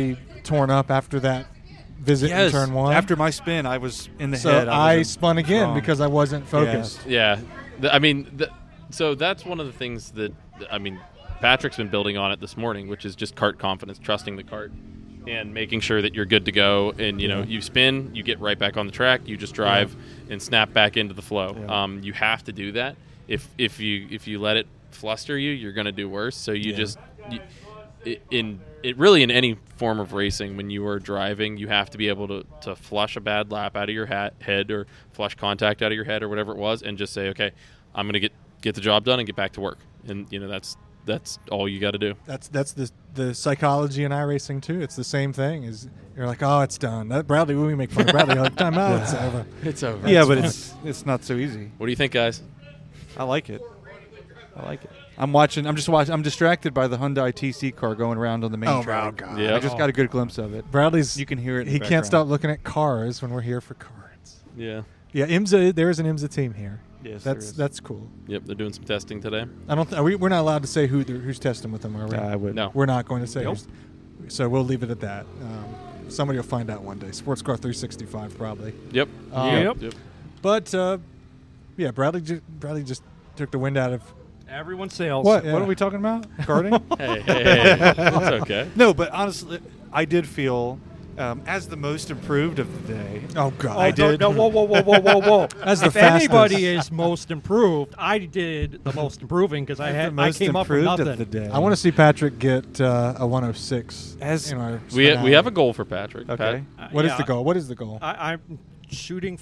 torn up after that visit Yes. in turn one. After my spin, I was in the so head. I, was spun again wrong. because I wasn't focused. Yeah, Th- I mean, th- so that's one of the things that I mean, Patrick's been building on it this morning, which is just cart confidence, trusting the cart, and making sure that you're good to go. And you know, you spin, you get right back on the track, you just drive and snap back into the flow. Yeah. Um, you have to do that. If if you if you let it fluster you, you're going to do worse. So you Yeah. just you, i- in it really in any form of racing, when you are driving, you have to be able to, to flush a bad lap out of your hat, head or flush contact out of your head or whatever it was, and just say, okay, I'm going to get get the job done and get back to work. And you know that's that's all you got to do. That's that's the the psychology in iRacing too. It's the same thing. Is you're like, oh, it's done. That Bradley, when we make fun of Bradley, you're like, time out, it's over. It's over. Yeah, but it's it's not so easy. What do you think, guys? I like it. I like it. I'm watching. I'm just watching. I'm distracted by the Hyundai T C car going around on the main Oh, track. my God. Yeah. I just got a good glimpse of it. Bradley's You can hear it in He the can't background. stop looking at cars when we're here for cards. Yeah. Yeah, IMSA. There is an IMSA team here. Yes, there that's is. that's cool. Yep. They're doing some testing today. I don't. Th- are we, we're not allowed to say who they're- who's testing with them, are we? I would. No. We're not going to say. Nope. who's- So we'll leave it at that. Um, somebody will find out one day. Sports Car three sixty-five probably. Yep. Um, Yep. Yep. But uh, yeah, Bradley. Ju- Bradley just took the wind out of. Everyone sails. What? Yeah. What are we talking about? Karting? Hey, hey, hey. It's okay. No, but honestly, I did feel um, as the most improved of the day. Oh God! Oh, I no, did. No, whoa, whoa, whoa, whoa, whoa, whoa! As the if anybody fastest. is most improved, I did the most improving because I As had the I most came up with improved nothing. of the day. I want to see Patrick get uh, a one oh six. As- in our We finale. we have a goal for Patrick. Okay. Uh, What is yeah, the goal? What is the goal? I, I'm shooting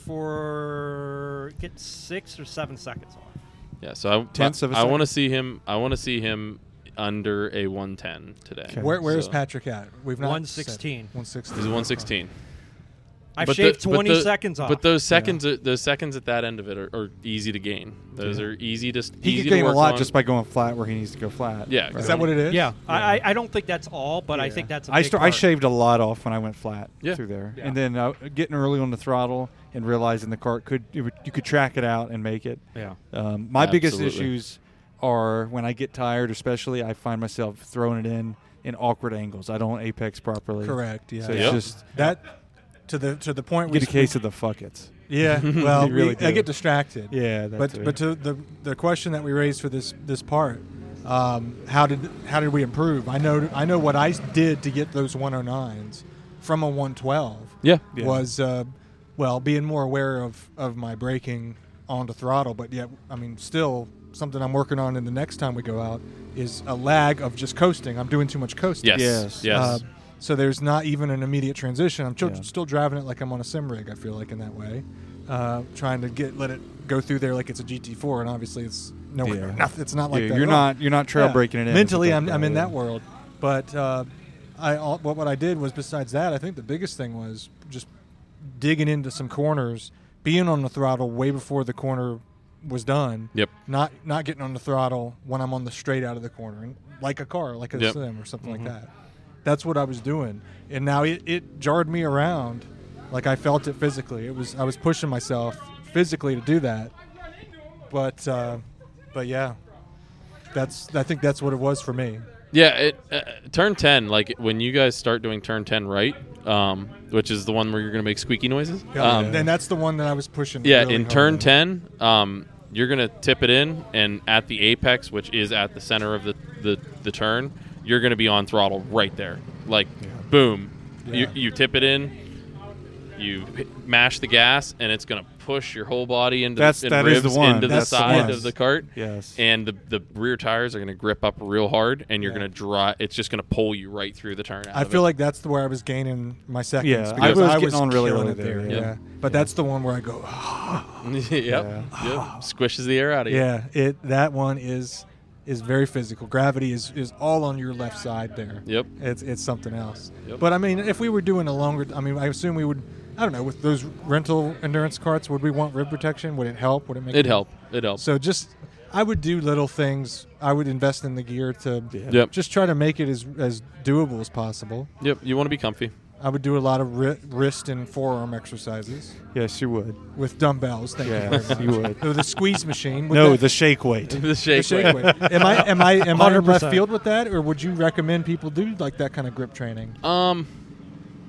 for get six or seven seconds off. Yeah. So I Tenths of a I want to second? see him. I want to see him under a one ten today. Okay. Where Where's So- Patrick at? We've not one sixteen. One sixteen. He's a one sixteen. I've But the- shaved but twenty the- seconds off. But those seconds, are, those seconds at that end of it are, are easy to gain. Those Yeah. are easy to He easy could to gain a work lot on. just by going flat where he needs to go flat. Yeah, Is that what it is? yeah, I, I I don't think that's all, but I Yeah. think that's a I big st- I part. shaved a lot off when I went flat Yeah. through there, Yeah. and then uh, getting early on the throttle and realizing the cart could you, would- you could track it out and make it. Yeah. Um, my biggest Absolutely. issues are when I get tired, especially I find myself throwing it in in awkward angles. I don't apex properly. Correct. Yeah. So Yep. it's just That to the to the point we get a case of the fuck it's. Yeah. Well, You really we- I do. get distracted. Yeah, that But too. but to the the question that we raised for this this part, um, how did how did we improve? I know I know what I did to get those one oh nines from a one twelve. Yeah. Yeah. Was uh, well being more aware of of my braking onto throttle, but yet I mean still something I'm working on in the next time we go out is a lag of just coasting. I'm doing too much coasting. Yes. Yes. Yes. Uh, so there's not even an immediate transition. I'm still, Yeah. still driving it like I'm on a sim rig. I feel like in that way, uh, trying to get let it go through there like it's a G T four, and obviously it's nowhere. Yeah. near nothing. It's not like Yeah, that. you're at all. not you're not trail Yeah. breaking it in. Mentally, and I'm, stuff I'm like in that. that world, but uh, I all, what what I did was besides that, I think the biggest thing was just digging into some corners, being on the throttle way before the corner was done. Yep. Not not getting on the throttle when I'm on the straight out of the corner, and like a car, like a Yep. sim or something Mm-hmm. like that. That's what I was doing, and now it, it jarred me around, like I felt it physically. It was I was pushing myself physically to do that, but uh, but yeah, that's I think that's what it was for me. Yeah, it, uh, turn ten, like when you guys start doing turn ten right, um, which is the one where you're going to make squeaky noises. Um, and that's the one that I was pushing. yeah, really in hard turn on. ten, um, you're going to tip it in, and at the apex, which is at the center of the, the, the turn, you're going to be on throttle right there. Like, boom. You, Yeah. you tip it in, you hit- mash the gas, and it's going to push your whole body into That's- and that is ribs the one. into the That's the side one. of the cart. Yes. And the, the rear tires are going to grip up real hard, and you're Yeah. going to drive. It's just going to pull you right through the turn. Out I of feel it. like that's the where I was gaining my seconds. Yeah, I because was I getting was on really killing early it there. there, Yeah. yeah. But that's the one where I go, yep, Yeah. yep. Squishes the air out of you. yeah. It that one is is very physical. Gravity is, is all on your left side there. Yep. It's it's something else. Yep. But I mean, if we were doing a longer, I mean, I assume we would. I don't know. With those rental endurance carts, would we want rib protection? Would it help? Would it make It'd help. It'd help. So just, I would do little things. I would invest in the gear to Yep. just try to make it as as doable as possible. Yep. You want to be comfy. I would do a lot of ri- wrist and forearm exercises Yes, you would. with dumbbells. Thank Yes, you very you much. would. Or the squeeze machine. Would No, that- the shake weight. the the shake, shake weight. weight. Am I am I am I in one hundred left percent. field with that, or would you recommend people do like that kind of grip training? Um,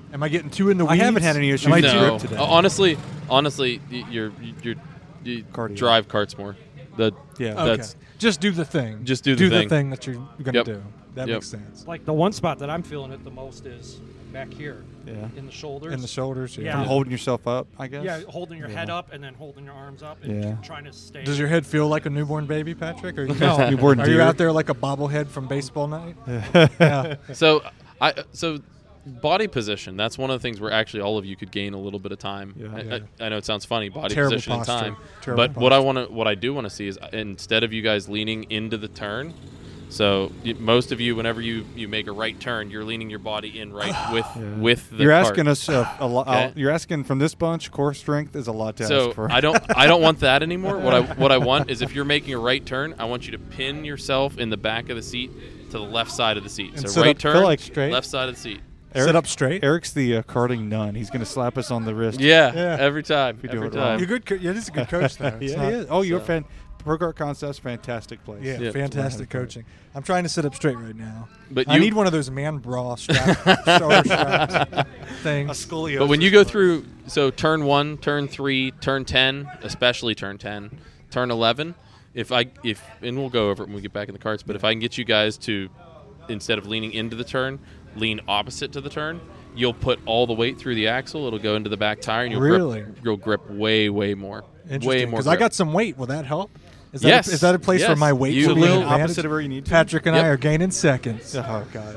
Am I getting two in the I weeds? haven't had any issues Am I with too- No, grip today. Uh, honestly, honestly, y- you're you're you Cardio. drive carts more. The Yeah. Okay. that's Just do the thing. Just do the do thing. the thing that you're going to Yep. do. That Yep. makes sense. Like the one spot that I'm feeling it the most is back here Yeah. in the shoulders. In the shoulders. Yeah. Yeah. From holding yourself up, I guess. Yeah, holding your head Yeah. up and then holding your arms up and Yeah. trying to stay. Does your head feel like a newborn baby, Patrick? Or are you, No. Newborn are you deer. out there like a bobblehead from baseball night? yeah. so I so body position. That's one of the things where actually all of you could gain a little bit of time. Yeah. I, Yeah. I, I know it sounds funny, body Terrible position posture. and time. Terrible but what I posture. want to, what I do want to see is uh, instead of you guys leaning into the turn. So y- most of you, whenever you, you make a right turn, you're leaning your body in right with with the You're cart. asking us uh, a lot. Okay. You're asking from this bunch. Core strength is a lot to So ask for. I don't I don't want that anymore. What I what I want is if you're making a right turn, I want you to pin yourself in the back of the seat to the left side of the seat. And so sit right up- turn, feel like straight. left side of the seat. Sit up straight. Eric's the uh, karting nun. He's going to slap us on the wrist. Yeah, Yeah. every time. you do Every it wrong. time. You're good. Co- yeah, this is a good coach, though. It's yeah, not- he is. Oh, you're so- fan. Pro Kart Concepts, fantastic place. Yeah, Yeah. fantastic coaching. I'm trying to sit up straight right now. But I you- need one of those man bra strap, shoulder straps A things. scoliosis. But when you go through, so turn one, turn three, turn ten, especially turn ten, turn eleven. If I if and we'll go over it when we get back in the carts. But if I can get you guys to, instead of leaning into the turn, lean opposite to the turn, you'll put all the weight through the axle. It'll go into the back tire, and you'll Really? grip, you'll grip way way more, way Interesting. more. Because I grip. got some weight. Will that help? Is that Yes. A, is that a place where Yes. my weight You will be will- an advantage? opposite of where you need to. Patrick and I Yep. are gaining seconds. Oh gosh.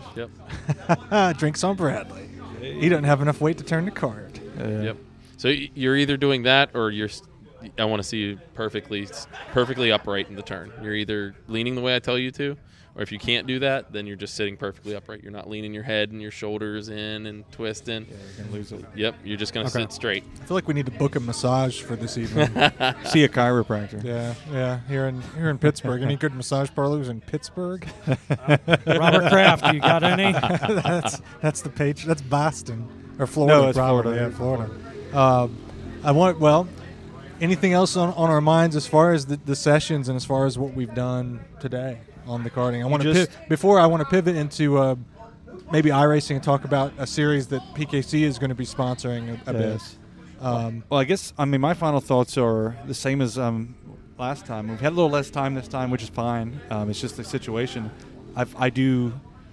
Yep. Drinks on Bradley. He doesn't have enough weight to turn the cart. Yep. So y- you're either doing that or you're. s- I want to see you perfectly, perfectly upright in the turn. You're either leaning the way I tell you to, or if you can't do that, then you're just sitting perfectly upright. You're not leaning your head and your shoulders in and twisting. Yeah, you're gonna lose it. Yep. You're just gonna Okay. sit straight. I feel like we need to book a massage for this evening. See a chiropractor. yeah, yeah. Here in here in Pittsburgh. Any good massage parlors in Pittsburgh? Robert Kraft, you got any? that's that's the page. That's Boston or Florida. No, it's probably. Florida. Yeah, Florida. Um, I want well. Anything else on, on our minds as far as the, the sessions and as far as what we've done today on the karting? I want to just- pi- before I want to pivot into uh, maybe iRacing and talk about a series that P K C is going to be sponsoring a, a Yes. bit. Um, Well, I guess I mean my final thoughts are the same as um, last time. We've had a little less time this time, which is fine. Um, it's just the situation. I've, I do.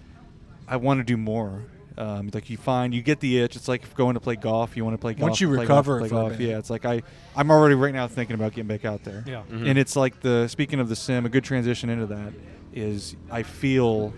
I want to do more. Um, like you find you get the itch. It's like going to play golf. You want to play golf. Once you play recover golf, play for a golf. bit. Yeah, it's like I. I'm already right now thinking about getting back out there. Yeah. Mhm. And it's like the speaking of the sim, a good transition into that is I feel.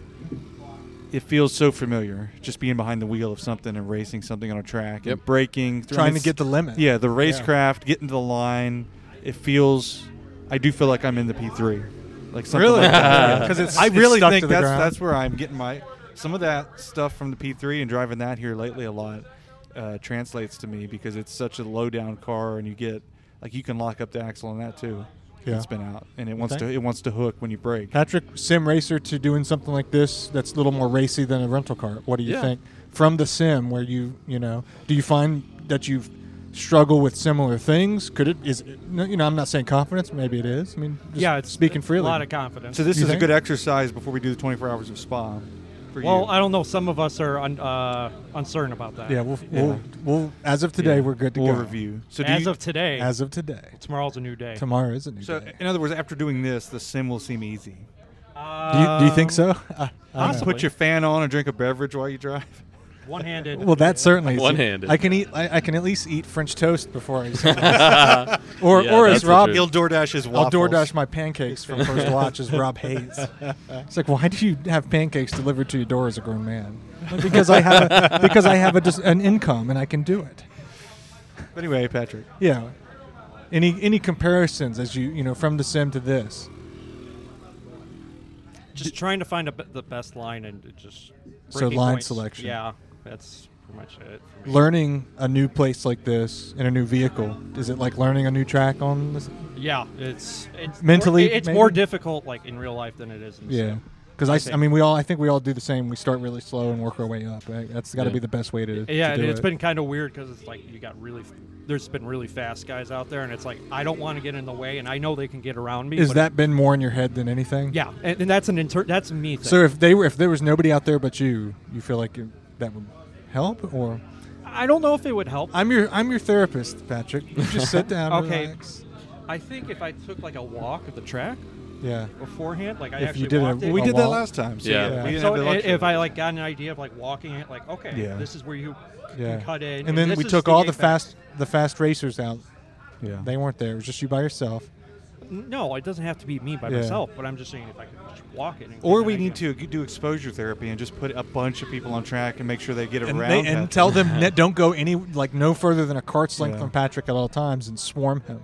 It feels so familiar, just being behind the wheel of something and racing something on a track Yep. and braking, trying to it's- get the limit. yeah, the racecraft, getting to the line. It feels. I do feel like I'm in the P three, like something Really? like that. 'Cause it's- I it's really stuck think to the that's ground. that's where I'm getting my some of that stuff from the P three and driving that here lately a lot uh, translates to me because it's such a low down car and you get like you can lock up the axle on that too. Yeah. It's been out and it wants Okay. to it wants to hook when you brake. Patrick, sim racer to doing something like this that's a little more racy than a rental car. What do you Yeah. think? From the sim where you, you know, do you find that you struggle with similar things? Could it, is it, no, you know, I'm not saying confidence, maybe it is. I mean, just Yeah, it's speaking freely. A lot of confidence. So this You is a think? good exercise before we do the twenty-four hours of spa. For well, you. I don't know. Some of us are un, uh, uncertain about that. yeah, we'll, Yeah. we'll, we'll, as of today, Yeah. we're good to we'll go. review. So do As you, of today, As of today. tomorrow's a new day. Tomorrow is a new so day. in other words, after doing this, the sim will seem easy. Do you, do you think so? I- I don't know. Possibly. Put your fan on and drink a beverage while you drive. One-handed. Well, that certainly is. One-handed. I can eat. I, I can at least eat French toast before I. or Yeah, or that's as the Rob, truth. He'll DoorDash his I'll waffles. DoorDash my pancakes from First Watch as Rob Hayes. It's like, why do you have pancakes delivered to your door as a grown man? Because I have a, because I have a, just an income and I can do it. But anyway, Patrick. Yeah. Any any comparisons as you you know from the sim to this? Just trying to find a, b- the best line and it just. So breaking line points. selection. Yeah, that's pretty much it. for me. Learning a new place like this in a new vehicle, is it like learning a new track on this? Yeah, it's it's Mentally, More, it's maybe? more difficult like in real life than it is. In the Yeah. sim. Because I I, s- I think. mean, we all I think we all do the same. We start really slow and work our way up. Right? That's got to Yeah. be the best way to. Yeah, to and do it's it. been kind of weird because it's like you got really. F- there's been really fast guys out there, and it's like I don't want to get in the way, and I know they can get around me. Is but that been more in your head than anything? Yeah, and, and that's an inter- that's a me thing. So if they were, if there was nobody out there but you, you feel like you, that would help, or I don't know if it would help. I'm your I'm your therapist, Patrick. You just sit down. Okay. Relax. I think if I took like a walk at the track Yeah. beforehand, like I If actually you did a- walked it. we A did that walk. last time. So Yeah. yeah. we didn't So have the i- luxury. if I like got an idea of like walking it, like okay, Yeah. this is where you Yeah. can cut in, And then this we is took the all the apex. fast the fast racers out. yeah. They weren't there. It was just you by yourself. No, it doesn't have to be me by Yeah. myself, but I'm just saying if I could just walk it. And Or get we an need idea. to do exposure therapy and just put a bunch of people on track and make sure they get And, around. they, and Patrick. tell them that don't go any like no further than a cart's length Yeah. from Patrick at all times and swarm him.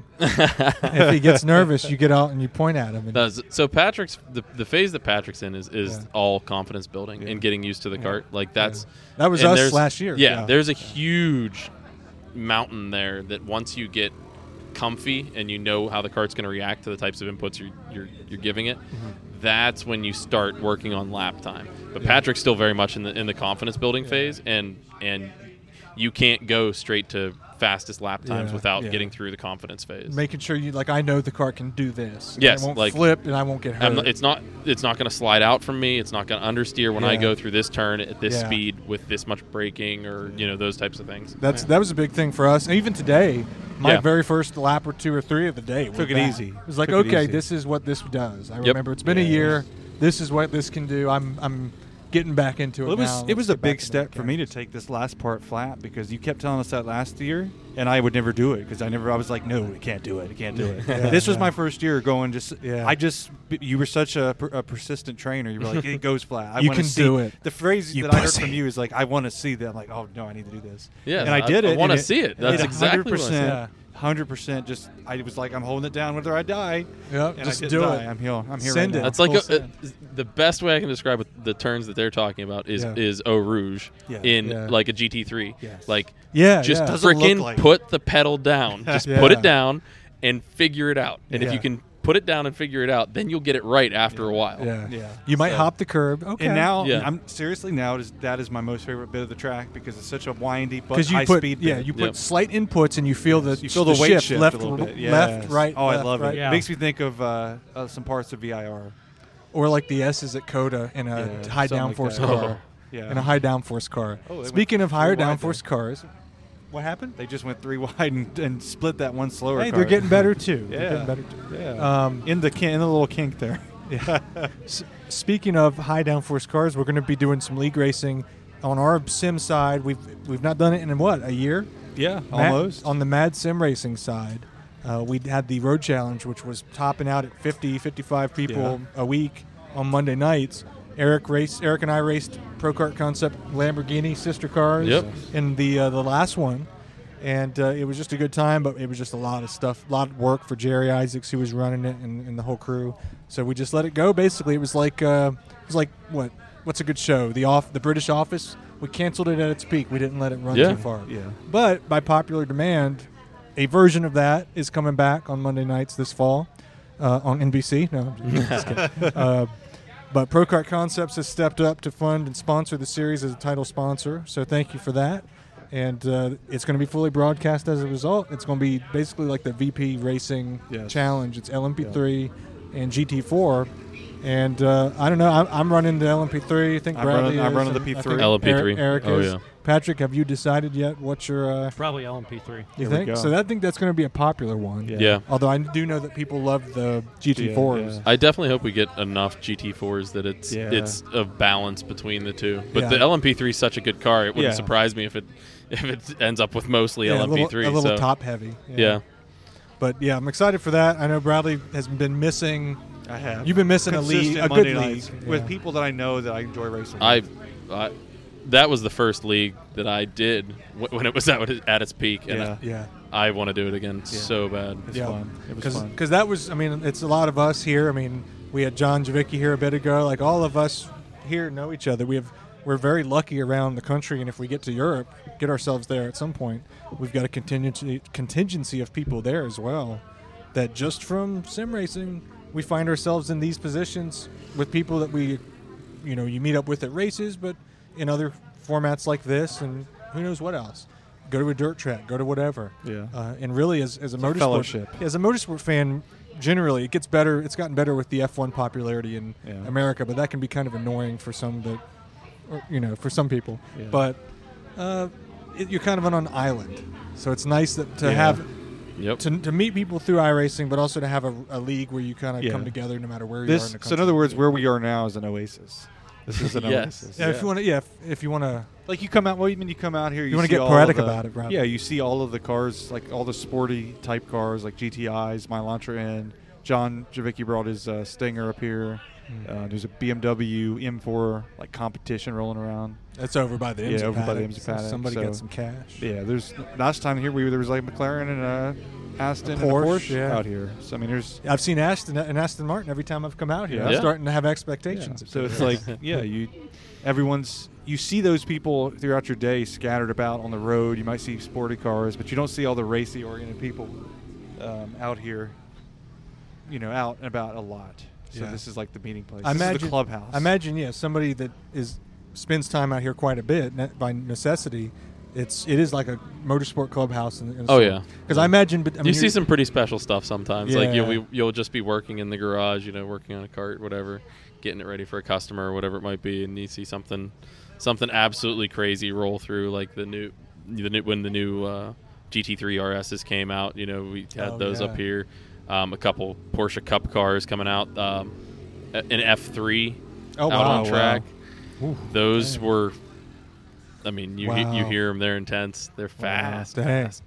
If he gets nervous, you get out and you point at him. And Does so Patrick's the, the phase that Patrick's in is, is Yeah. all confidence building and getting used to the cart. Like that's that was and us there's- last year. Yeah, Yeah. there's a huge mountain there that once you get comfy and you know how the cart's going to react to the types of inputs you're you're, you're giving it, that's when you start working on lap time. But Patrick's still very much in the in the confidence building phase, and and you can't go straight to fastest lap times Yeah, without yeah. getting through the confidence phase. making sure you like I know the car can do this. and Yes, it won't like- flip and I won't get hurt. I'm not- it's not it's not going to slide out from me. It's not going to understeer when I Yeah. go through this turn at this Yeah. speed with this much braking or you know those types of things. That's that was a big thing for us. And even today, my Yeah. very first lap or two or three of the day Took was it that. easy. It was like, Took it okay, easy. this is what this does. I Yep. remember it's been a Yeah. year. This is what this can do. I'm I'm getting back into it Well, it was now. it was Let's a get back big into step the for me to take this last part flat because you kept telling us that last year, and I would never do it because I never I was like, no, I can't do it, I can't do it. Yeah, this was yeah. my first year going. Just Yeah. I just you were such a, per- a persistent trainer. You were like, it goes flat. I You wanna can see. do it. The phrase You that I heard pussy. from you is like, I want to see that. I'm like, oh no, I need to do this. Yeah, and I did I it. wanna and see it. That's it exactly what I said. Yeah. Hundred percent. Just I was like, I'm holding it down whether I die. Yep, and just I didn't do die. it. I'm here. I'm here Send right it. now. That's like Full a, uh, the best way I can describe what the turns that they're talking about is Yeah. is Eau Rouge Yeah. in Yeah. like a G T three. Yes. Like Yeah, just yeah. Doesn't look freaking like- put the pedal down. Just Yeah. put it down and figure it out. And if Yeah. you can put it down and figure it out, then you'll get it right after a while. Yeah. Yeah. You might So- hop the curb. Okay. And now, Yeah. I'm seriously now it is, that is my most favorite bit of the track because it's such a windy but because you high put speed. yeah bit. you put Yep. slight inputs and you feel the you feel the, weight shift, shift left a little bit. Yes. left right. Oh, I left, love right. it. Yeah. Makes me think of uh, uh, some parts of V I R. Or like the S's at Coda in a Yeah, high something like downforce that. car. Yeah. In a high downforce car. Oh, they went Speaking of higher three wide downforce there. cars, what happened? They just went three wide and, and split that one slower. Hey, car. they're getting better too. They're Yeah. getting better too. Yeah. Um, in the kin- in the little kink there. Yeah. S- speaking of high downforce cars, we're going to be doing some league racing on our sim side. We've we've not done it in what, a year? Yeah, Mad- almost. on the Mad Sim Racing side, uh, we had the Road Challenge, which was topping out at fifty, fifty-five people a week on Monday nights. Eric raced. Eric and I raced Pro Kart Concept Lamborghini sister cars Yep. in the uh, the last one, and uh, it was just a good time. But it was just a lot of stuff, a lot of work for Jerry Isaacs, who was running it, and, and the whole crew. So we just let it go. Basically, it was like uh, it was like what? What's a good show? The off the British Office. We canceled it at its peak. We didn't let it run Yeah. too far. Yeah. But by popular demand, a version of that is coming back on Monday nights this fall uh, on N B C. No, I'm just kidding. uh, but Pro Kart Concepts has stepped up to fund and sponsor the series as a title sponsor. So thank you for that. And uh, it's going to be fully broadcast as a result. It's going to be basically like the V P Racing Yes. Challenge. It's L M P three and G T four. And uh, I don't know. I'm, I'm running the L M P three. I think I'm Bradley running- I'm is, running the and I P three. think L M P three. Eric, Eric Oh, is. yeah. Patrick, have you decided yet what your uh, Probably L M P three. you Here we think? go. So I think that's going to be a popular one. Yeah. Yeah. Although I do know that people love the G T fours. Yeah, I definitely hope we get enough G T fours that it's Yeah. it's a balance between the two. But Yeah. the L M P three is such a good car; it wouldn't Yeah. surprise me if it if it ends up with mostly Yeah, L M P three. A little, a little so, top heavy. yeah. But yeah, I'm excited for that. I know Bradley has been missing. I have. You've been missing a Consistent league, a Monday good league nights Yeah. with people that I know that I enjoy racing. I, with. I that was the first league that I did wh- when it was at, at its peak, and Yeah. Yeah. I, I want to do it again Yeah. so bad. It's yeah. fun. It was fun. Because that was, I mean, it's a lot of us here. I mean, we had John Javicki here a bit ago. Like all of us here know each other. We have, we're very lucky around the country, and if we get to Europe, get ourselves there at some point, we've got a contingency contingency of people there as well. That just from sim racing, we find ourselves in these positions with people that we, you know, you meet up with at races, but in other formats like this, and who knows what else. Go to a dirt track, go to whatever. Yeah. Uh, and really, as, as a a motorsport fellowship. as a motorsport fan, generally it gets better. It's gotten better with the F one popularity in Yeah. America, but that can be kind of annoying for some that, or, you know, for some people. Yeah. But uh, it, you're kind of on an island. So it's nice that to Yeah. have Yep. to, to meet people through iRacing, but also to have a, a league where you kind of Yeah. come together no matter where you are in This, the country. so in other words, where we are now is an oasis. This is an Yes. oasis. yeah, if you want to, yeah, if, if you want to, Like you come out, well, you mean you come out here, you, You wanna see get all poetic of the- about it, rather. Yeah, you see all of the cars, like all the sporty type cars, like G T Is, my Elantra in. John Javicki brought his uh, Stinger up here. Hmm. Uh, there's a B M W M four like competition rolling around. it's over by the Yeah, M Z over by the paddock, M Z so paddock, Somebody so- got some cash. Yeah, there's last time here we there was like McLaren and a Aston A and a Porsche, Porsche yeah. out here. So I mean, there's I've seen Aston and Aston Martin every time I've come out here. Yeah. I'm Yeah. starting to have expectations. so it's like yeah, you everyone's you see those people throughout your day scattered about on the road. You might see sporty cars, but you don't see all the racy oriented people um, out here. You know, out and about a lot. So Yeah. this is like the meeting place. I this imagine is the clubhouse. I imagine, yeah, somebody that is spends time out here quite a bit ne- by necessity. It's it is like a motorsport clubhouse. In, in Oh, yeah. because I imagine. But I mean, you see you're- some pretty special stuff sometimes. Like you'll Yeah. be, you'll just be working in the garage, you know, working on a cart, whatever, getting it ready for a customer or whatever it might be, and you see something something absolutely crazy roll through, like the new the new when the new uh, G T three R S's came out. You know, we had Oh, those yeah. up here. Um, a couple Porsche Cup cars coming out. Um, a- an F three Oh, out wow, on track. Ooh, Those dang. were. I mean, you he- you Wow. hear them. They're intense. They're fast. Dang. fast.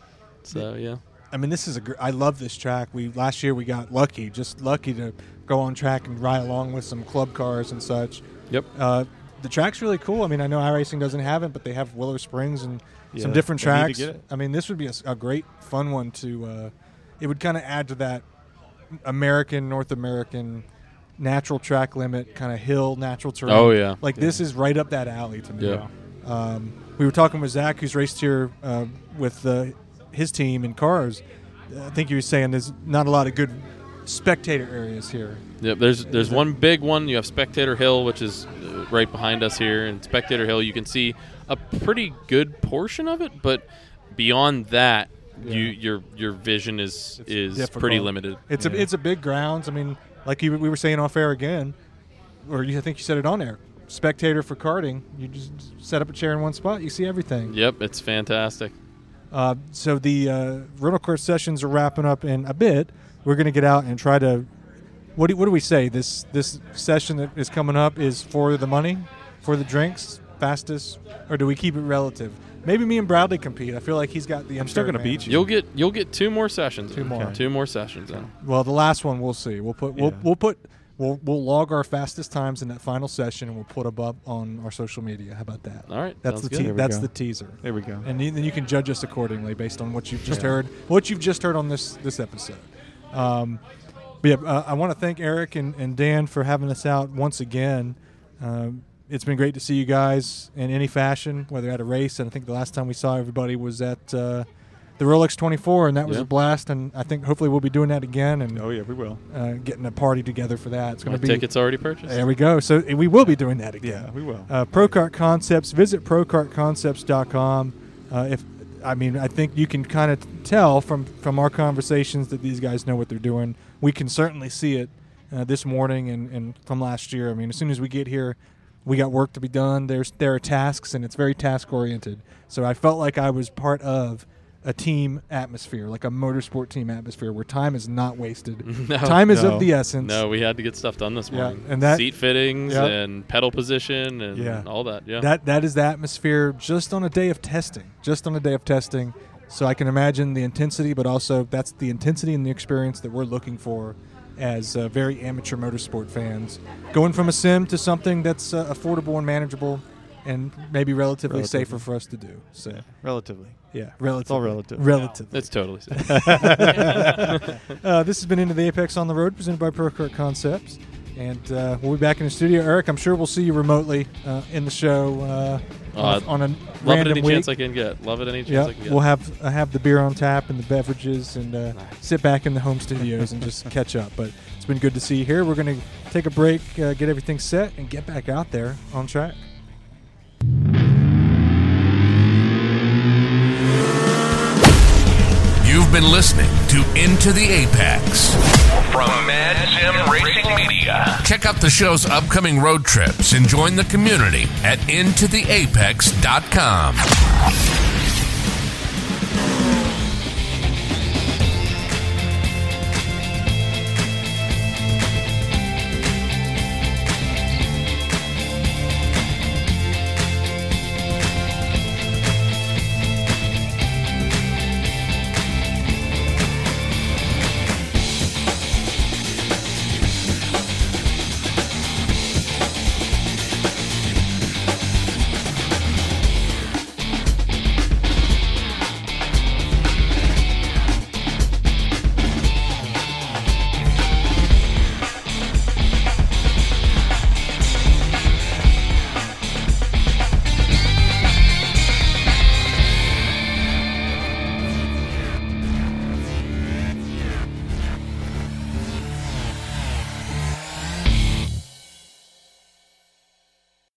So yeah. I mean, this is a. Gr- I love this track. We last year we got lucky, just lucky to go on track and ride along with some club cars and such. Yep. Uh, the track's really cool. I mean, I know iRacing doesn't have it, but they have Willow Springs and some Yeah, different they need to tracks. get it. I mean, this would be a, s- a great, fun one to. Uh, it would kind of add to that American, North American natural track limit, kind of hill, natural terrain. Oh, yeah. Like this is right up that alley to me. Yeah. Um, we were talking with Zach, who's raced here uh, with uh, his team in cars. I think he was saying there's not a lot of good spectator areas here. Yep, there's there's one big one. You have Spectator Hill, which is uh, right behind us here, and Spectator Hill, you can see a pretty good portion of it, but beyond that, you your your vision is It's is difficult. pretty limited. It's a Yeah. it's a big grounds. I mean, like you, we were saying off air again, or you, I think you said it on air. Spectator for karting, you just set up a chair in one spot, you see everything. Yep, it's fantastic. Uh, so the uh, rental car sessions are wrapping up in a bit. We're going to get out and try to. What do, what do we say? This this session that is coming up is for the money, for the drinks, fastest, or do we keep it relative? Maybe me and Bradley compete. I feel like he's got the. I'm still unfair gonna beat advantage. you. You'll get you'll get two more sessions. Two in. more. Two more sessions in. Well, the last one we'll see. We'll put we'll Yeah. we'll put we'll we'll log our fastest times in that final session and we'll put them up on our social media. How about that? All right, That's sounds the good. te- There we that's go. the teaser. There we go. And you- then you can judge us accordingly based on what you've just Yeah. heard, what you've just heard on this this episode. Um, but yeah, uh, I want to thank Eric and, and Dan for having us out once again. Um, it's been great to see you guys in any fashion, whether at a race. And I think the last time we saw everybody was at uh, the Rolex twenty-four, and that was Yeah. a blast. And I think hopefully we'll be doing that again and Oh yeah, we will. uh, getting a party together for that. It's going My to be tickets already purchased. There we go. So uh, we will be doing that again. Yeah, we will. Uh, ProKart Concepts. Visit pro kart concepts dot com. Uh, if I mean, I think you can kind of tell from from our conversations that these guys know what they're doing. We can certainly see it uh, this morning and, and from last year. I mean, as soon as we get here, we got work to be done. There's there are tasks, and it's very task oriented. So I felt like I was part of a team atmosphere, like a motorsport team atmosphere, where time is not wasted. No. Time is No. of the essence. No, we had to get stuff done this Yeah, morning. and that- seat fittings Yep. and pedal position and Yeah. all that. Yeah. That that is the atmosphere just on a day of testing. Just on a day of testing. So I can imagine the intensity, but also that's the intensity and the experience that we're looking for as uh, very amateur motorsport fans. Going from a sim to something that's uh, affordable and manageable and maybe relatively, Relatively. safer for us to do. So Yeah, relatively. yeah, relatively. all relative. Relatively. It's totally safe. Uh, this has been Into the Apex on the Road, presented by ProKart Concepts. And uh, we'll be back in the studio. Eric, I'm sure we'll see you remotely uh, in the show uh, Uh, on, a, on a Love it random any week. chance I can get. Love it any chance Yeah, I can get. we'll have uh, have the beer on tap and the beverages and uh, sit back in the home studios and just catch up. But it's been good to see you here. We're going to take a break, uh, get everything set, and get back out there on track. You've been listening to Into the Apex from Mad Sim Racing Media. Check out the show's upcoming road trips and join the community at into the apex dot com.